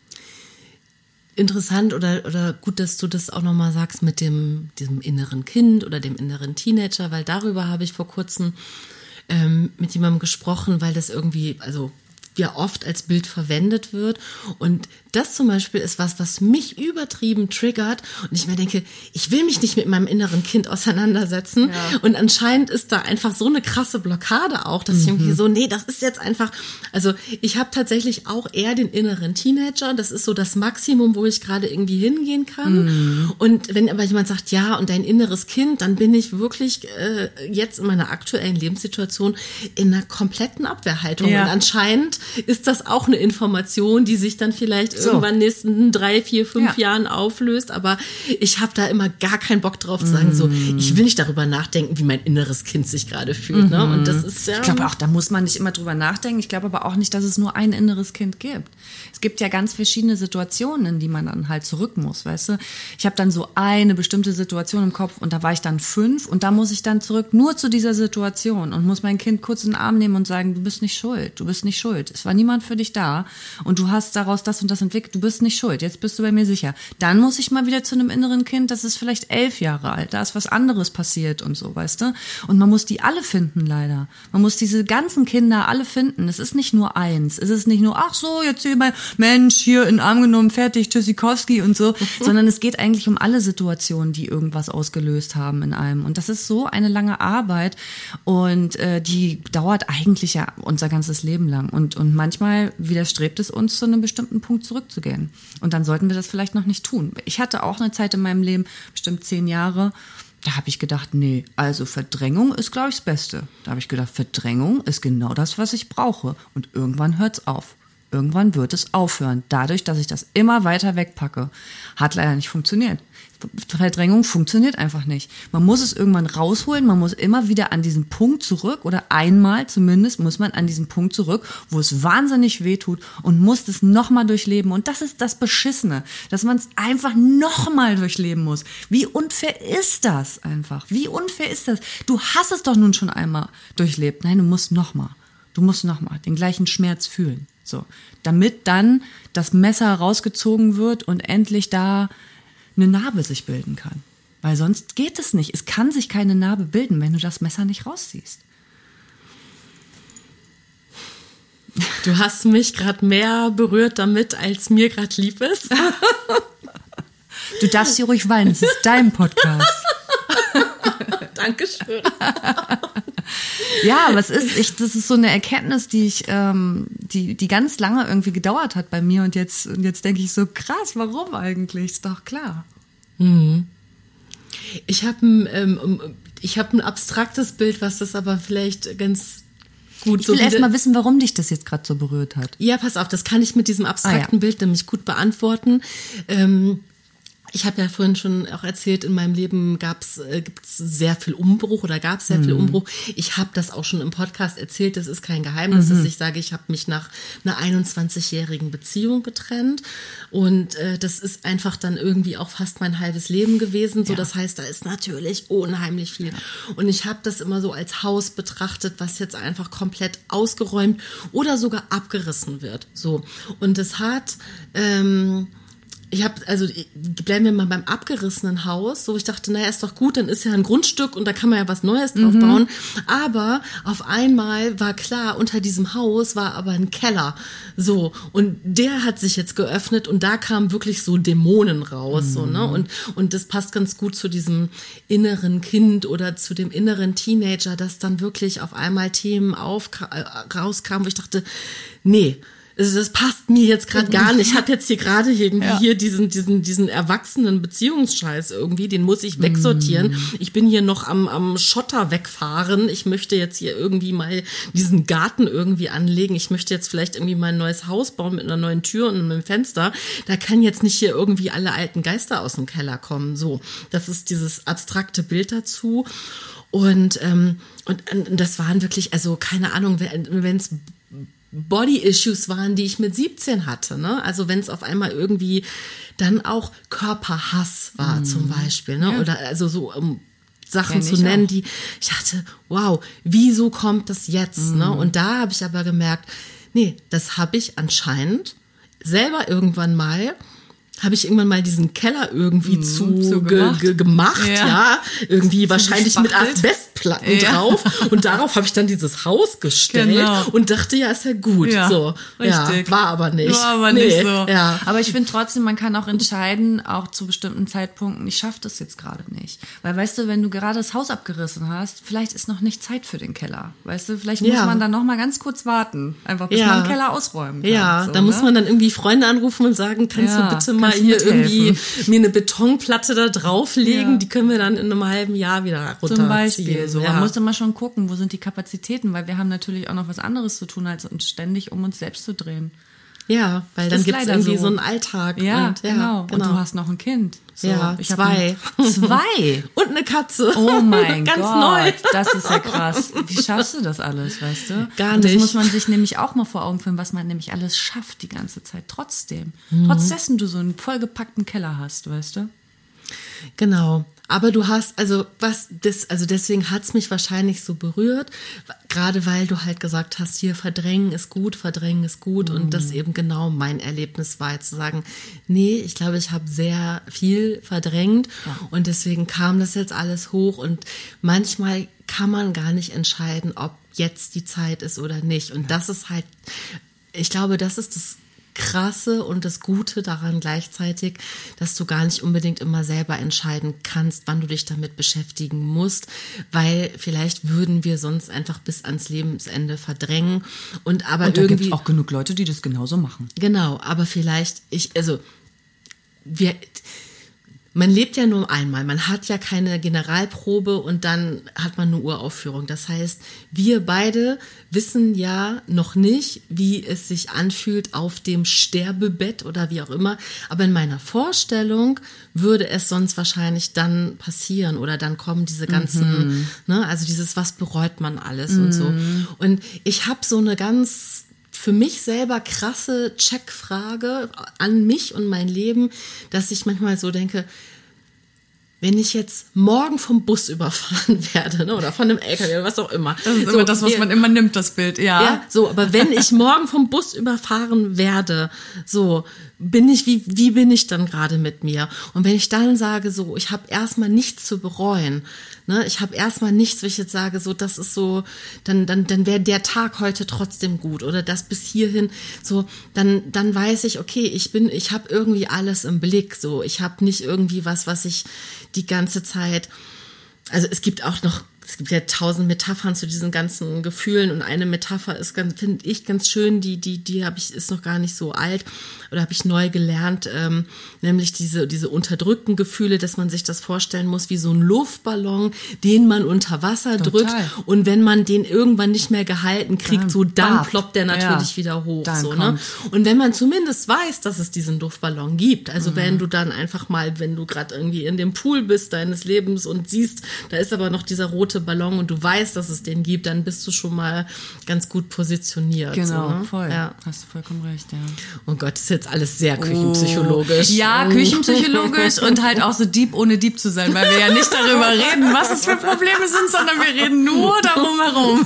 Interessant oder gut, dass du das auch nochmal sagst mit diesem inneren Kind oder dem inneren Teenager, weil darüber habe ich vor kurzem mit jemandem gesprochen, weil das irgendwie, also ja oft als Bild verwendet wird. Und das zum Beispiel ist was mich übertrieben triggert. Und ich mir denke, ich will mich nicht mit meinem inneren Kind auseinandersetzen. Ja. Und anscheinend ist da einfach so eine krasse Blockade auch, dass ich irgendwie so, nee, das ist jetzt einfach, also ich habe tatsächlich auch eher den inneren Teenager. Das ist so das Maximum, wo ich gerade irgendwie hingehen kann. Und wenn aber jemand sagt, ja, und dein inneres Kind, dann bin ich wirklich jetzt in meiner aktuellen Lebenssituation in einer kompletten Abwehrhaltung. Ja. Und anscheinend ist das auch eine Information, die sich dann vielleicht irgendwann in den nächsten 3, 4, 5 Jahren auflöst. Aber ich habe da immer gar keinen Bock drauf zu sagen, so, ich will nicht darüber nachdenken, wie mein inneres Kind sich gerade fühlt. Ne? Und das ist ja. Ich glaube auch, da muss man nicht immer drüber nachdenken. Ich glaube aber auch nicht, dass es nur ein inneres Kind gibt. Es gibt ja ganz verschiedene Situationen, in die man dann halt zurück muss, weißt du? Ich habe dann so eine bestimmte Situation im Kopf und da war ich dann 5 und da muss ich dann zurück nur zu dieser Situation und muss mein Kind kurz in den Arm nehmen und sagen, du bist nicht schuld, du bist nicht schuld. Es war niemand für dich da und du hast daraus das und das entwickelt. Du bist nicht schuld. Jetzt bist du bei mir sicher. Dann muss ich mal wieder zu einem inneren Kind, das ist vielleicht 11 Jahre alt. Da ist was anderes passiert und so, weißt du? Und man muss die alle finden, leider. Man muss diese ganzen Kinder alle finden. Es ist nicht nur eins. Es ist nicht nur, ach so, jetzt hier mal, Mensch, hier in den Arm genommen, fertig, Tschüssikowski und so. Sondern es geht eigentlich um alle Situationen, die irgendwas ausgelöst haben in einem. Und das ist so eine lange Arbeit und die dauert eigentlich ja unser ganzes Leben lang. Und manchmal widerstrebt es uns, zu einem bestimmten Punkt zurückzugehen. Und dann sollten wir das vielleicht noch nicht tun. Ich hatte auch eine Zeit in meinem Leben, bestimmt 10 Jahre, da habe ich gedacht, nee, also Verdrängung ist, glaube ich, das Beste. Da habe ich gedacht, Verdrängung ist genau das, was ich brauche. Und irgendwann hört's auf. Irgendwann wird es aufhören. Dadurch, dass ich das immer weiter wegpacke. Hat leider nicht funktioniert. Verdrängung funktioniert einfach nicht. Man muss es irgendwann rausholen, man muss immer wieder an diesen Punkt zurück oder einmal zumindest muss man an diesen Punkt zurück, wo es wahnsinnig wehtut und muss das nochmal durchleben. Und das ist das Beschissene, dass man es einfach nochmal durchleben muss. Wie unfair ist das einfach? Wie unfair ist das? Du hast es doch nun schon einmal durchlebt. Nein, du musst nochmal. Du musst nochmal den gleichen Schmerz fühlen. So, damit dann das Messer rausgezogen wird und endlich da eine Narbe sich bilden kann. Weil sonst geht es nicht. Es kann sich keine Narbe bilden, wenn du das Messer nicht rausziehst. Du hast mich gerade mehr berührt damit, als mir gerade lieb ist. Du darfst hier ruhig weinen, es ist dein Podcast. Dankeschön. Ja, aber das ist so eine Erkenntnis, die ganz lange irgendwie gedauert hat bei mir und jetzt denke ich so, krass, warum eigentlich? Ist doch klar. Ich habe ein abstraktes Bild, was das aber vielleicht ganz gut Ich will erst mal wissen, warum dich das jetzt gerade so berührt hat. Ja, pass auf, das kann ich mit diesem abstrakten Bild nämlich gut beantworten. Ich habe ja vorhin schon auch erzählt, in meinem Leben gibt's sehr viel Umbruch oder gab es sehr viel Umbruch. Ich habe das auch schon im Podcast erzählt, das ist kein Geheimnis, dass ich sage, ich habe mich nach einer 21-jährigen Beziehung getrennt und das ist einfach dann irgendwie auch fast mein halbes Leben gewesen. So, das heißt, da ist natürlich unheimlich viel. Und ich habe das immer so als Haus betrachtet, was jetzt einfach komplett ausgeräumt oder sogar abgerissen wird. So, und es hat bleiben wir mal beim abgerissenen Haus. So, ich dachte, naja, ist doch gut, dann ist ja ein Grundstück und da kann man ja was Neues drauf bauen. Aber auf einmal war klar, unter diesem Haus war aber ein Keller. So, und der hat sich jetzt geöffnet und da kamen wirklich so Dämonen raus. So, ne? Und das passt ganz gut zu diesem inneren Kind oder zu dem inneren Teenager, dass dann wirklich auf einmal Themen rauskamen, wo ich dachte, nee, also das passt mir jetzt gerade gar nicht. Ich habe jetzt hier gerade hier diesen erwachsenen Beziehungsscheiß irgendwie, den muss ich wegsortieren. Ich bin hier noch am Schotter wegfahren. Ich möchte jetzt hier irgendwie mal diesen Garten irgendwie anlegen. Ich möchte jetzt vielleicht irgendwie mal ein neues Haus bauen mit einer neuen Tür und einem Fenster. Da kann jetzt nicht hier irgendwie alle alten Geister aus dem Keller kommen. So, das ist dieses abstrakte Bild dazu. Und das waren wirklich, also keine Ahnung, wenn es Body-Issues waren, die ich mit 17 hatte, ne? Also wenn es auf einmal irgendwie dann auch Körperhass war zum Beispiel, ne? Ja. Oder also so Sachen zu nennen, die ich dachte, wow, wieso kommt das jetzt, ne? Und da habe ich aber gemerkt, nee, das habe ich anscheinend selber irgendwann mal diesen Keller irgendwie gemacht, ja. Irgendwie wahrscheinlich mit Asbestplatten drauf. Und darauf habe ich dann dieses Haus gestellt und dachte, ja, ist ja gut. Ja, so, richtig. Ja, war aber nicht. Nicht so. Ja. Aber ich finde trotzdem, man kann auch entscheiden, auch zu bestimmten Zeitpunkten, ich schaffe das jetzt gerade nicht. Weil, weißt du, wenn du gerade das Haus abgerissen hast, vielleicht ist noch nicht Zeit für den Keller. Weißt du, vielleicht muss man dann noch mal ganz kurz warten. Einfach bis man den Keller ausräumen kann. Ja, so, da muss man dann irgendwie Freunde anrufen und sagen, kannst du bitte mal hier irgendwie mir eine Betonplatte da drauflegen, die können wir dann in einem halben Jahr wieder runterziehen. Zum Beispiel. So. Man muss immer schon gucken, wo sind die Kapazitäten, weil wir haben natürlich auch noch was anderes zu tun, als uns ständig um uns selbst zu drehen. Ja, weil dann gibt es irgendwie so einen Alltag. Ja, genau. Und du hast noch ein Kind. So, ja, ich 2. 2? Und eine Katze. Oh mein Ganz Gott. neu. Das ist ja krass. Wie schaffst du das alles, weißt du? Gar nicht. Das muss man sich nämlich auch mal vor Augen führen, was man nämlich alles schafft die ganze Zeit. Trotzdem. Trotz dessen du so einen vollgepackten Keller hast, weißt du? Genau. Aber du hast, deswegen hat es mich wahrscheinlich so berührt, gerade weil du halt gesagt hast, hier verdrängen ist gut und das eben genau mein Erlebnis war, zu sagen, nee, ich glaube, ich habe sehr viel verdrängt und deswegen kam das jetzt alles hoch und manchmal kann man gar nicht entscheiden, ob jetzt die Zeit ist oder nicht. Und das ist halt, ich glaube, das ist das Krasse und das Gute daran gleichzeitig, dass du gar nicht unbedingt immer selber entscheiden kannst, wann du dich damit beschäftigen musst, weil vielleicht würden wir sonst einfach bis ans Lebensende verdrängen. Und da gibt es auch genug Leute, die das genauso machen. Genau, aber man lebt ja nur einmal, man hat ja keine Generalprobe und dann hat man eine Uraufführung. Das heißt, wir beide wissen ja noch nicht, wie es sich anfühlt auf dem Sterbebett oder wie auch immer. Aber in meiner Vorstellung würde es sonst wahrscheinlich dann passieren oder dann kommen diese ganzen, also dieses, was bereut man alles und so. Und ich habe so eine ganz für mich selber krasse Checkfrage an mich und mein Leben, dass ich manchmal so denke, wenn ich jetzt morgen vom Bus überfahren werde, oder von einem LKW oder was auch immer. Das ist so, immer das, was man immer nimmt, das Bild, ja. So, aber wenn ich morgen vom Bus überfahren werde, so, wie bin ich dann gerade mit mir? Und wenn ich dann sage, so, ich habe erstmal nichts zu bereuen, ne, ich habe erstmal nichts, wo ich jetzt sage, so, das ist so, dann wäre der Tag heute trotzdem gut oder das bis hierhin, so, dann weiß ich, okay, ich habe irgendwie alles im Blick, so, ich habe nicht irgendwie was ich die ganze Zeit, also es gibt ja 1000 Metaphern zu diesen ganzen Gefühlen und eine Metapher ist finde ich ganz schön, die ist noch gar nicht so alt oder habe ich neu gelernt, nämlich diese unterdrückten Gefühle, dass man sich das vorstellen muss wie so ein Luftballon, den man unter Wasser drückt und wenn man den irgendwann nicht mehr gehalten kriegt, dann ploppt der natürlich wieder hoch, so, ne? Und wenn man zumindest weiß, dass es diesen Luftballon gibt, also wenn du dann einfach mal, wenn du gerade irgendwie in dem Pool bist deines Lebens und siehst, da ist aber noch dieser rote Ballon und du weißt, dass es den gibt, dann bist du schon mal ganz gut positioniert. Genau, so, ne? Voll. Ja. Hast du vollkommen recht, ja. Oh Gott, das ist jetzt alles sehr küchenpsychologisch. Ja, küchenpsychologisch und halt auch so deep, ohne deep zu sein, weil wir ja nicht darüber reden, was es für Probleme sind, sondern wir reden nur darum herum.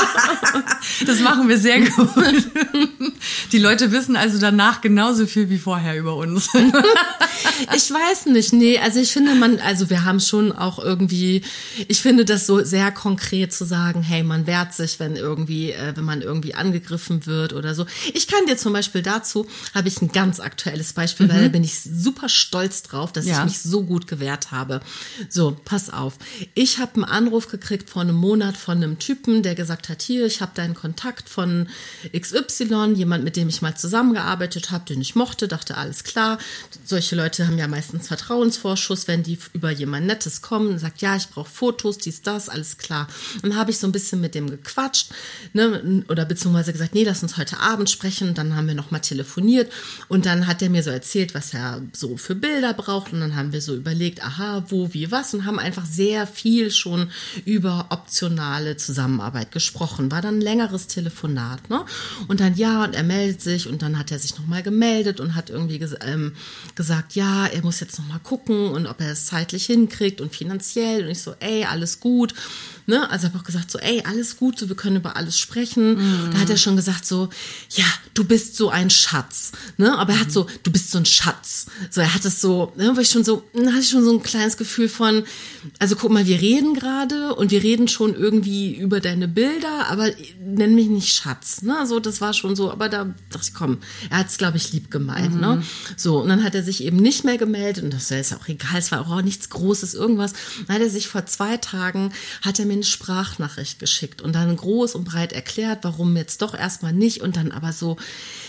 Das machen wir sehr gut. Die Leute wissen also danach genauso viel wie vorher über uns. Ich weiß nicht, nee, also ich finde wir haben schon auch irgendwie, ich finde das so sehr konkret zu sagen, hey, man wehrt sich, wenn man irgendwie angegriffen wird oder so. Ich kann dir zum Beispiel dazu, habe ich ein ganz aktuelles Beispiel, weil da bin ich super stolz drauf, dass ich mich so gut gewehrt habe. So, pass auf. Ich habe einen Anruf gekriegt vor einem Monat von einem Typen, der gesagt hat, hier, ich habe deinen Kontakt von XY, jemand, mit dem ich mal zusammengearbeitet habe, den ich mochte, dachte, alles klar. Solche Leute haben ja meistens Vertrauensvorschuss, wenn die über jemand Nettes kommen und sagt, ja, ich brauche Fotos, dies, das, alles klar. Dann habe ich so ein bisschen mit dem gequatscht, ne, oder beziehungsweise gesagt, nee, lass uns heute Abend sprechen. Dann haben wir nochmal telefoniert und dann hat er mir so erzählt, was er so für Bilder braucht und dann haben wir so überlegt, aha, wo, wie, was und haben einfach sehr viel schon über optionale Zusammenarbeit gesprochen. War dann ein längeres Telefonat, ne? Und dann und er meldet sich und dann hat er sich nochmal gemeldet und hat irgendwie gesagt, ja, er muss jetzt nochmal gucken und ob er es zeitlich hinkriegt und finanziell und ich so, ey, alles gut. Ne? Also habe auch gesagt so, ey, alles gut, so, wir können über alles sprechen. Da hat er schon gesagt so, ja, du bist so ein Schatz. Ne? Aber er hat so, du bist so ein Schatz. So, er hat es so, ne, hatte ich schon so ein kleines Gefühl von, also guck mal, wir reden gerade und wir reden schon irgendwie über deine Bilder, aber nenn mich nicht Schatz. Ne? So, das war schon so, aber da dachte ich, komm, er hat es, glaube ich, lieb gemeint. Ne? So, und dann hat er sich eben nicht mehr gemeldet und das ist ja auch egal, es war auch nichts Großes, irgendwas. Dann hat er sich vor 2 Tagen, hat er mir eine Sprachnachricht geschickt und dann groß und breit erklärt, warum jetzt doch erstmal nicht und dann aber so,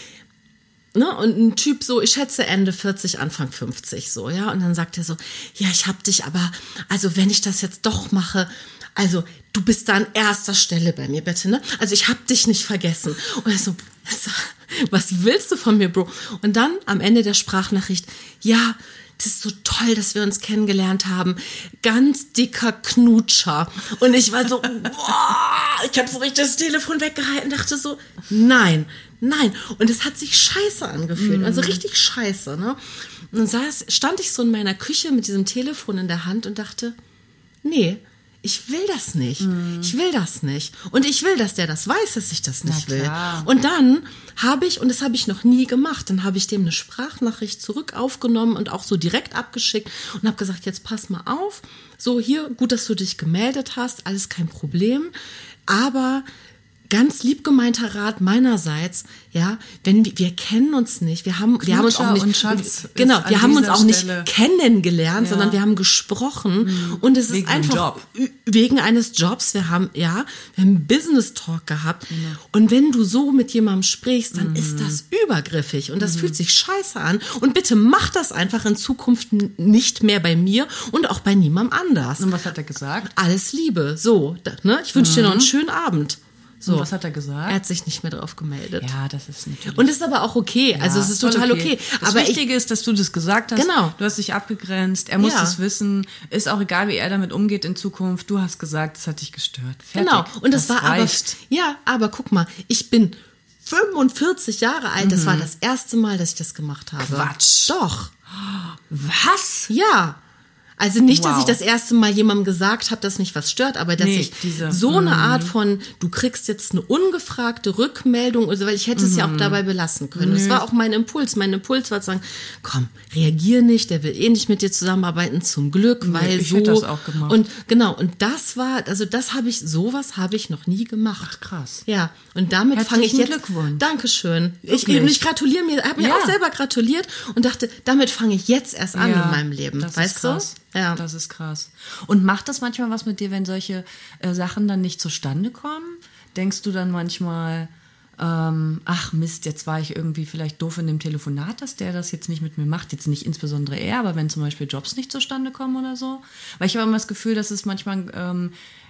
ne, und ein Typ so, ich schätze Ende 40, Anfang 50 so, ja, und dann sagt er so, ja, ich hab dich aber, also wenn ich das jetzt doch mache, also du bist da an erster Stelle bei mir, bitte, ne, also ich hab dich nicht vergessen und er so, was willst du von mir, Bro? Und dann am Ende der Sprachnachricht, ja, das ist so toll, dass wir uns kennengelernt haben. Ganz dicker Knutscher. Und ich war so, boah, ich habe so richtig das Telefon weggehalten, dachte so, nein. Und es hat sich scheiße angefühlt, also richtig scheiße, ne? Und dann stand ich so in meiner Küche mit diesem Telefon in der Hand und dachte, nee, ich will das nicht. Ich will das nicht. Und ich will, dass der das weiß, dass ich das nicht will. Und dann habe ich, und das habe ich noch nie gemacht, dann habe ich dem eine Sprachnachricht zurück aufgenommen und auch so direkt abgeschickt und habe gesagt, jetzt pass mal auf. So, hier, gut, dass du dich gemeldet hast, alles kein Problem. Aber ganz lieb gemeinter Rat meinerseits, ja, wenn wir kennen uns nicht, wir haben uns auch nicht, und Schatz genau, wir haben uns auch nicht Stelle kennengelernt, sondern wir haben gesprochen und es ist einfach wegen eines Jobs. Wir haben einen Business Talk gehabt und wenn du so mit jemandem sprichst, dann ist das übergriffig und das fühlt sich scheiße an und bitte mach das einfach in Zukunft nicht mehr bei mir und auch bei niemandem anders. Und was hat er gesagt? Alles Liebe, so, ne? Ich wünsche dir noch einen schönen Abend. So. Und was hat er gesagt? Er hat sich nicht mehr drauf gemeldet. Ja, das ist natürlich. Und das ist aber auch okay. Also es ist total okay. Das Wichtige ist, dass du das gesagt hast. Genau. Du hast dich abgegrenzt. Er muss es wissen. Ist auch egal, wie er damit umgeht in Zukunft. Du hast gesagt, es hat dich gestört. Fertig. Genau. Und das war reicht. aber guck mal, ich bin 45 Jahre alt. Das war das erste Mal, dass ich das gemacht habe. Quatsch. Doch. Was? Ja. Also nicht, dass ich das erste Mal jemandem gesagt habe, dass mich was stört, aber dass ich so eine Art von, du kriegst jetzt eine ungefragte Rückmeldung, also, weil ich hätte es ja auch dabei belassen können. Das war auch mein Impuls. Mein Impuls war zu sagen, komm, reagier nicht, der will eh nicht mit dir zusammenarbeiten, zum Glück, weil ich so. hätte das auch gemacht. Und genau, und das war, also sowas habe ich noch nie gemacht. Ach, krass. Ja, und damit fange ich jetzt. Glückwunsch. Dankeschön. Ich gratuliere mir, habe mir auch selber gratuliert und dachte, damit fange ich jetzt erst an in meinem Leben. Das weißt ist krass. du? Ja. Das ist krass. Und macht das manchmal was mit dir, wenn solche Sachen dann nicht zustande kommen? Denkst du dann manchmal, ach Mist, jetzt war ich irgendwie vielleicht doof in dem Telefonat, dass der das jetzt nicht mit mir macht? Jetzt nicht insbesondere er, aber wenn zum Beispiel Jobs nicht zustande kommen oder so? Weil ich habe immer das Gefühl, dass es manchmal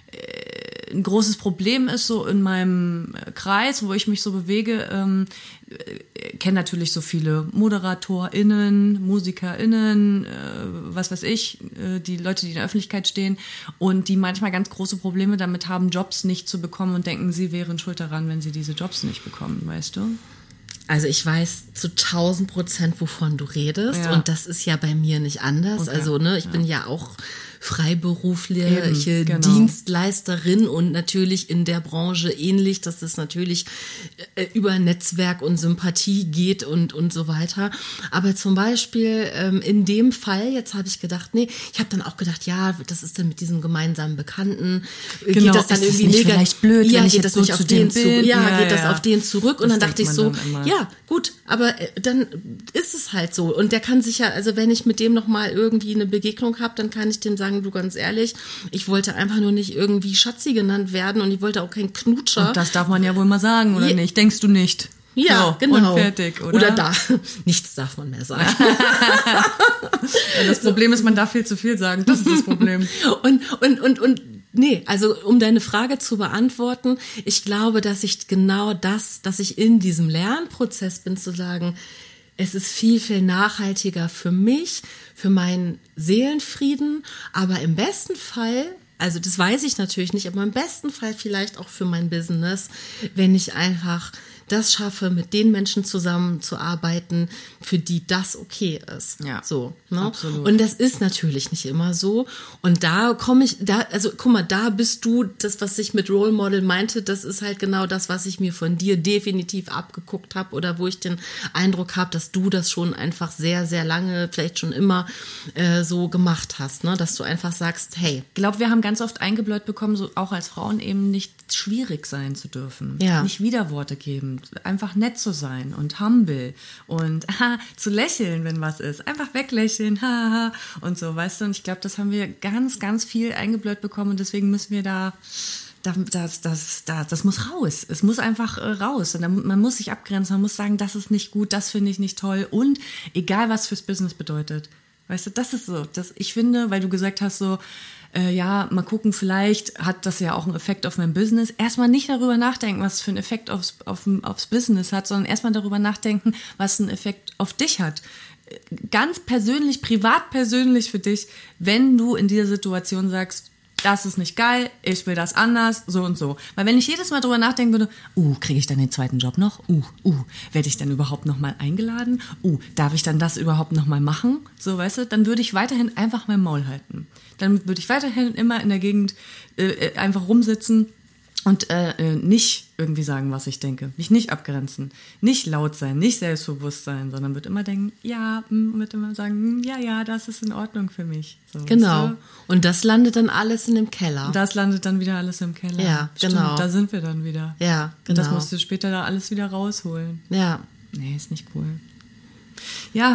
ein großes Problem ist, so in meinem Kreis, wo ich mich so bewege, kenne natürlich so viele ModeratorInnen, MusikerInnen, was weiß ich, die Leute, die in der Öffentlichkeit stehen und die manchmal ganz große Probleme damit haben, Jobs nicht zu bekommen und denken, sie wären schuld daran, wenn sie diese Jobs nicht bekommen, weißt du? Also ich weiß zu 1000%, wovon du redest und das ist ja bei mir nicht anders. Okay. Also ich bin ja auch freiberufliche Dienstleisterin und natürlich in der Branche ähnlich, dass es natürlich über Netzwerk und Sympathie geht und so weiter. Aber zum Beispiel in dem Fall, jetzt habe ich gedacht, ich habe dann auch gedacht, ja, das ist dann mit diesem gemeinsamen Bekannten, geht das dann irgendwie negativ? Vielleicht blöd, ja, wenn ich geht jetzt das nicht auf den zurück? Ja, geht das auf den zurück? Und das dann dachte ich so, ja, gut, aber dann ist es halt so. Und der kann sich ja, also wenn ich mit dem nochmal irgendwie eine Begegnung habe, dann kann ich dem sagen, du, ganz ehrlich, ich wollte einfach nur nicht irgendwie Schatzi genannt werden und ich wollte auch kein Knutscher. Und das darf man ja wohl mal sagen, oder nicht? Denkst du nicht? Ja, so, genau. Und fertig, oder? Oder da. Nichts darf man mehr sagen. Das Problem ist, man darf viel zu viel sagen. Das ist das Problem. Nee, also um deine Frage zu beantworten, ich glaube, dass ich dass ich in diesem Lernprozess bin, zu sagen, es ist viel, viel nachhaltiger für mich, für meinen Seelenfrieden, aber im besten Fall, also das weiß ich natürlich nicht, aber im besten Fall vielleicht auch für mein Business, wenn ich einfach das schaffe, mit den Menschen zusammenzuarbeiten, für die das okay ist. Ja, so, ne? Absolut. Und das ist natürlich nicht immer so. Und da guck mal, da bist du, das, was ich mit Role Model meinte, das ist halt genau das, was ich mir von dir definitiv abgeguckt habe oder wo ich den Eindruck habe, dass du das schon einfach sehr, sehr lange, vielleicht schon immer so gemacht hast, ne? Dass du einfach sagst, hey. Ich glaube, wir haben ganz oft eingebläut bekommen, so auch als Frauen eben nicht schwierig sein zu dürfen, nicht Widerworte geben, einfach nett zu sein und humble und zu lächeln, wenn was ist, einfach weglächeln, und so, weißt du, und ich glaube, das haben wir ganz, ganz viel eingebläut bekommen und deswegen müssen wir das muss raus. Es muss einfach raus. Und man muss sich abgrenzen, man muss sagen, das ist nicht gut, das finde ich nicht toll und egal, was fürs Business bedeutet. Weißt du, das ist so, ich finde, weil du gesagt hast so, mal gucken, vielleicht hat das ja auch einen Effekt auf mein Business. Erstmal nicht darüber nachdenken, was es für einen Effekt aufs Business hat, sondern erstmal darüber nachdenken, was einen Effekt auf dich hat. Ganz persönlich, privat persönlich für dich, wenn du in dieser Situation sagst, das ist nicht geil, ich will das anders, so und so. Weil wenn ich jedes Mal drüber nachdenken würde, kriege ich dann den zweiten Job noch? Werde ich dann überhaupt noch mal eingeladen? Darf ich dann das überhaupt noch mal machen? So, weißt du, dann würde ich weiterhin einfach mein Maul halten. Dann würde ich weiterhin immer in der Gegend einfach rumsitzen und nicht irgendwie sagen, was ich denke. Mich nicht abgrenzen, nicht laut sein, nicht selbstbewusst sein, sondern wird immer denken, wird immer sagen, ja, das ist in Ordnung für mich. So, genau. Weißt du? Und das landet dann alles in dem Keller. Das landet dann wieder alles im Keller. Ja, Stimmt, genau. Da sind wir dann wieder. Ja, genau. Und das musst du später da alles wieder rausholen. Ja. Nee, ist nicht cool. Ja.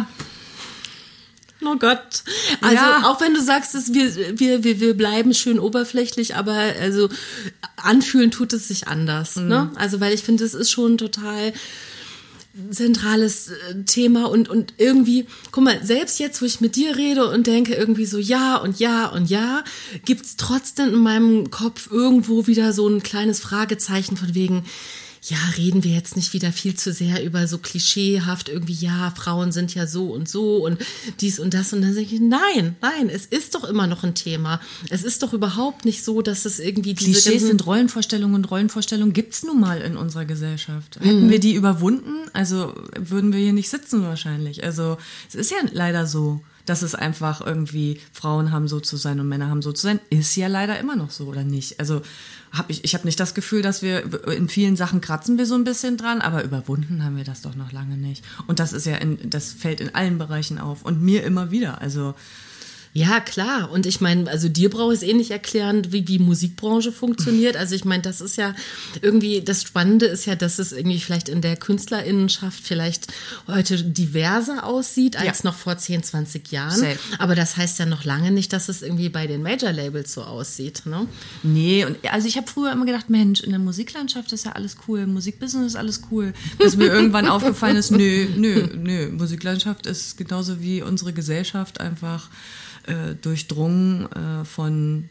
Oh Gott. Also auch wenn du sagst, dass wir bleiben schön oberflächlich, aber also anfühlen tut es sich anders. Ne? Also weil ich finde, das ist schon total zentrales Thema und irgendwie, guck mal, selbst jetzt, wo ich mit dir rede und denke irgendwie so ja, gibt's trotzdem in meinem Kopf irgendwo wieder so ein kleines Fragezeichen von wegen, ja, reden wir jetzt nicht wieder viel zu sehr über so klischeehaft irgendwie, ja, Frauen sind ja so und dies und das. Und dann sage ich, nein, es ist doch immer noch ein Thema. Es ist doch überhaupt nicht so, dass es irgendwie diese Klischees sind Rollenvorstellungen und Rollenvorstellungen gibt's nun mal in unserer Gesellschaft. Hätten wir die überwunden, also würden wir hier nicht sitzen wahrscheinlich. Also es ist ja leider so, dass es einfach irgendwie Frauen haben so zu sein und Männer haben so zu sein, ist ja leider immer noch so, oder nicht? Also ich habe nicht das Gefühl, dass wir in vielen Sachen kratzen wir so ein bisschen dran, aber überwunden haben wir das doch noch lange nicht. Und das ist ja das fällt in allen Bereichen auf und mir immer wieder. Also ja, klar. Und ich meine, also dir brauche ich es eh nicht erklären, wie die Musikbranche funktioniert. Also ich meine, das ist ja irgendwie, das Spannende ist ja, dass es irgendwie vielleicht in der KünstlerInnenschaft vielleicht heute diverser aussieht als noch vor 10, 20 Jahren. Safe. Aber das heißt ja noch lange nicht, dass es irgendwie bei den Major-Labels so aussieht, ne? Nee, und also ich habe früher immer gedacht, Mensch, in der Musiklandschaft ist ja alles cool, Musikbusiness ist alles cool. Bis mir irgendwann aufgefallen ist, nö, Musiklandschaft ist genauso wie unsere Gesellschaft einfach durchdrungen von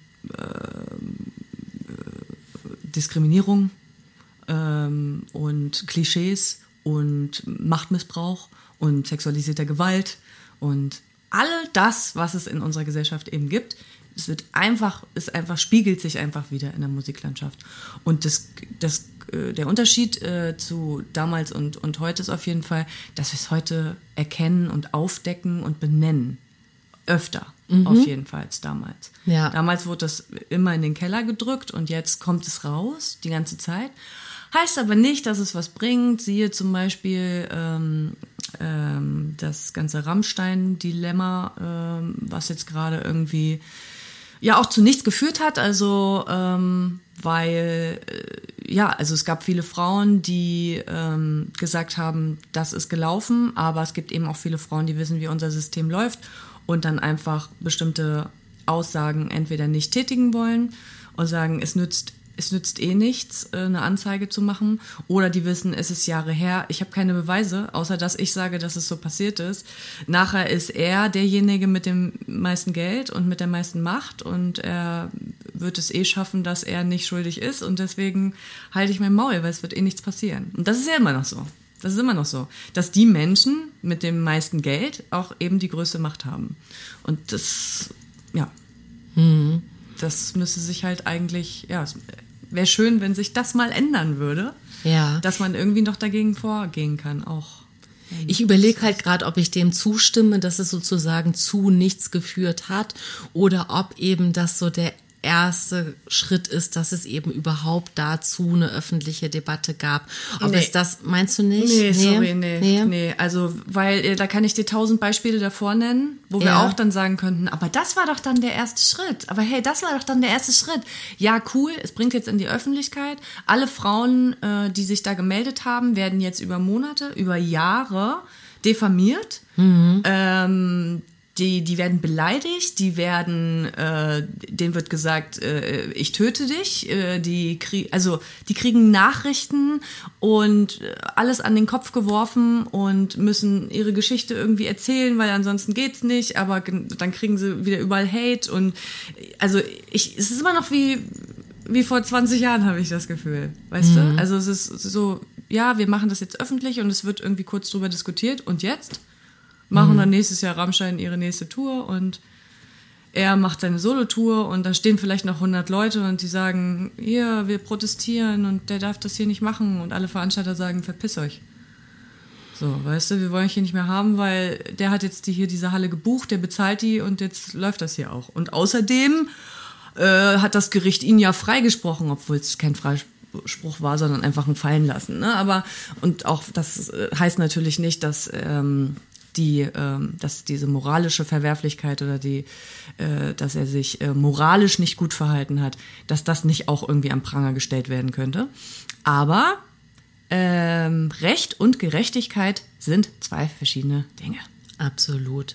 Diskriminierung und Klischees und Machtmissbrauch und sexualisierter Gewalt und all das, was es in unserer Gesellschaft eben gibt, spiegelt sich einfach wieder in der Musiklandschaft. Und der Unterschied zu damals und heute ist auf jeden Fall, dass wir es heute erkennen und aufdecken und benennen. Öfter, auf jeden Fall als damals. Ja. Damals wurde das immer in den Keller gedrückt und jetzt kommt es raus, die ganze Zeit. Heißt aber nicht, dass es was bringt. Siehe zum Beispiel das ganze Rammstein-Dilemma, was jetzt gerade irgendwie ja auch zu nichts geführt hat. Also weil also es gab viele Frauen, die gesagt haben, das ist gelaufen, aber es gibt eben auch viele Frauen, die wissen, wie unser System läuft und dann einfach bestimmte Aussagen entweder nicht tätigen wollen und sagen, es nützt eh nichts, eine Anzeige zu machen, oder die wissen, es ist Jahre her, ich habe keine Beweise, außer dass ich sage, dass es so passiert ist. Nachher ist er derjenige mit dem meisten Geld und mit der meisten Macht und er wird es eh schaffen, dass er nicht schuldig ist und deswegen halte ich mein Maul, weil es wird eh nichts passieren. Und das ist ja immer noch so. Das ist immer noch so, dass die Menschen mit dem meisten Geld auch eben die größte Macht haben. Und das, das müsste sich halt eigentlich, es wäre schön, wenn sich das mal ändern würde, dass man irgendwie noch dagegen vorgehen kann, auch. Ich überlege halt gerade, ob ich dem zustimme, dass es sozusagen zu nichts geführt hat oder ob eben das so der erste Schritt ist, dass es eben überhaupt dazu eine öffentliche Debatte gab. Ob es das, meinst du nicht? Nee. Also, weil da kann ich dir 1000 Beispiele davor nennen, wo wir auch dann sagen könnten, aber das war doch dann der erste Schritt. Aber hey, das war doch dann der erste Schritt. Ja, cool, es bringt jetzt in die Öffentlichkeit. Alle Frauen, die sich da gemeldet haben, werden jetzt über Monate, über Jahre diffamiert. Die werden beleidigt, denen wird gesagt, ich töte dich, die kriegen Nachrichten und alles an den Kopf geworfen und müssen ihre Geschichte irgendwie erzählen, weil ansonsten geht's nicht, aber dann kriegen sie wieder überall Hate und also es ist immer noch wie vor 20 Jahren, habe ich das Gefühl, weißt du? Also es ist so, ja, wir machen das jetzt öffentlich und es wird irgendwie kurz drüber diskutiert und jetzt machen dann nächstes Jahr Rammstein ihre nächste Tour und er macht seine Solotour und da stehen vielleicht noch 100 Leute und die sagen, hier, wir protestieren und der darf das hier nicht machen und alle Veranstalter sagen, verpiss euch. So, weißt du, wir wollen euch hier nicht mehr haben, weil der hat jetzt hier diese Halle gebucht, der bezahlt die und jetzt läuft das hier auch. Und außerdem hat das Gericht ihn ja freigesprochen, obwohl es kein Freispruch war, sondern einfach ein Fallen lassen. Ne? Aber, und auch das heißt natürlich nicht, dass dass diese moralische Verwerflichkeit oder dass er sich moralisch nicht gut verhalten hat, dass das nicht auch irgendwie am Pranger gestellt werden könnte. Aber Recht und Gerechtigkeit sind zwei verschiedene Dinge. Absolut.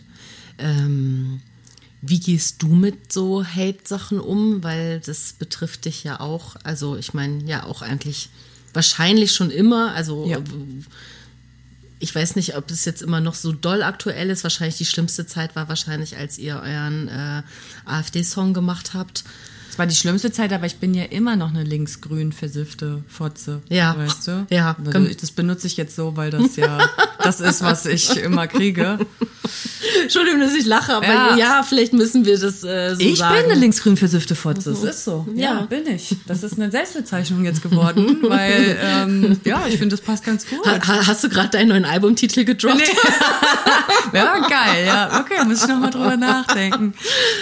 Wie gehst du mit so Hate-Sachen um? Weil das betrifft dich ja auch. Also ich meine, ja auch eigentlich wahrscheinlich schon immer. Also ja. Ich weiß nicht, ob es jetzt immer noch so doll aktuell ist. Wahrscheinlich die schlimmste Zeit war wahrscheinlich, als ihr euren AfD-Song gemacht habt. Es war die schlimmste Zeit, aber ich bin ja immer noch eine linksgrün versiffte Fotze, ja. Weißt du? Ja. Also das benutze ich jetzt so, weil das ja das ist, was ich immer kriege. Entschuldigung, dass ich lache, aber ja vielleicht müssen wir das so ich sagen. Ich bin eine linksgrün versiffte Fotze, das ist so. Ja, bin ich. Das ist eine Selbstbezeichnung jetzt geworden, weil, ich finde, das passt ganz gut. Hast du gerade deinen neuen Albumtitel gedroppt? Nee. Ja, geil, ja. Okay, muss ich nochmal drüber nachdenken.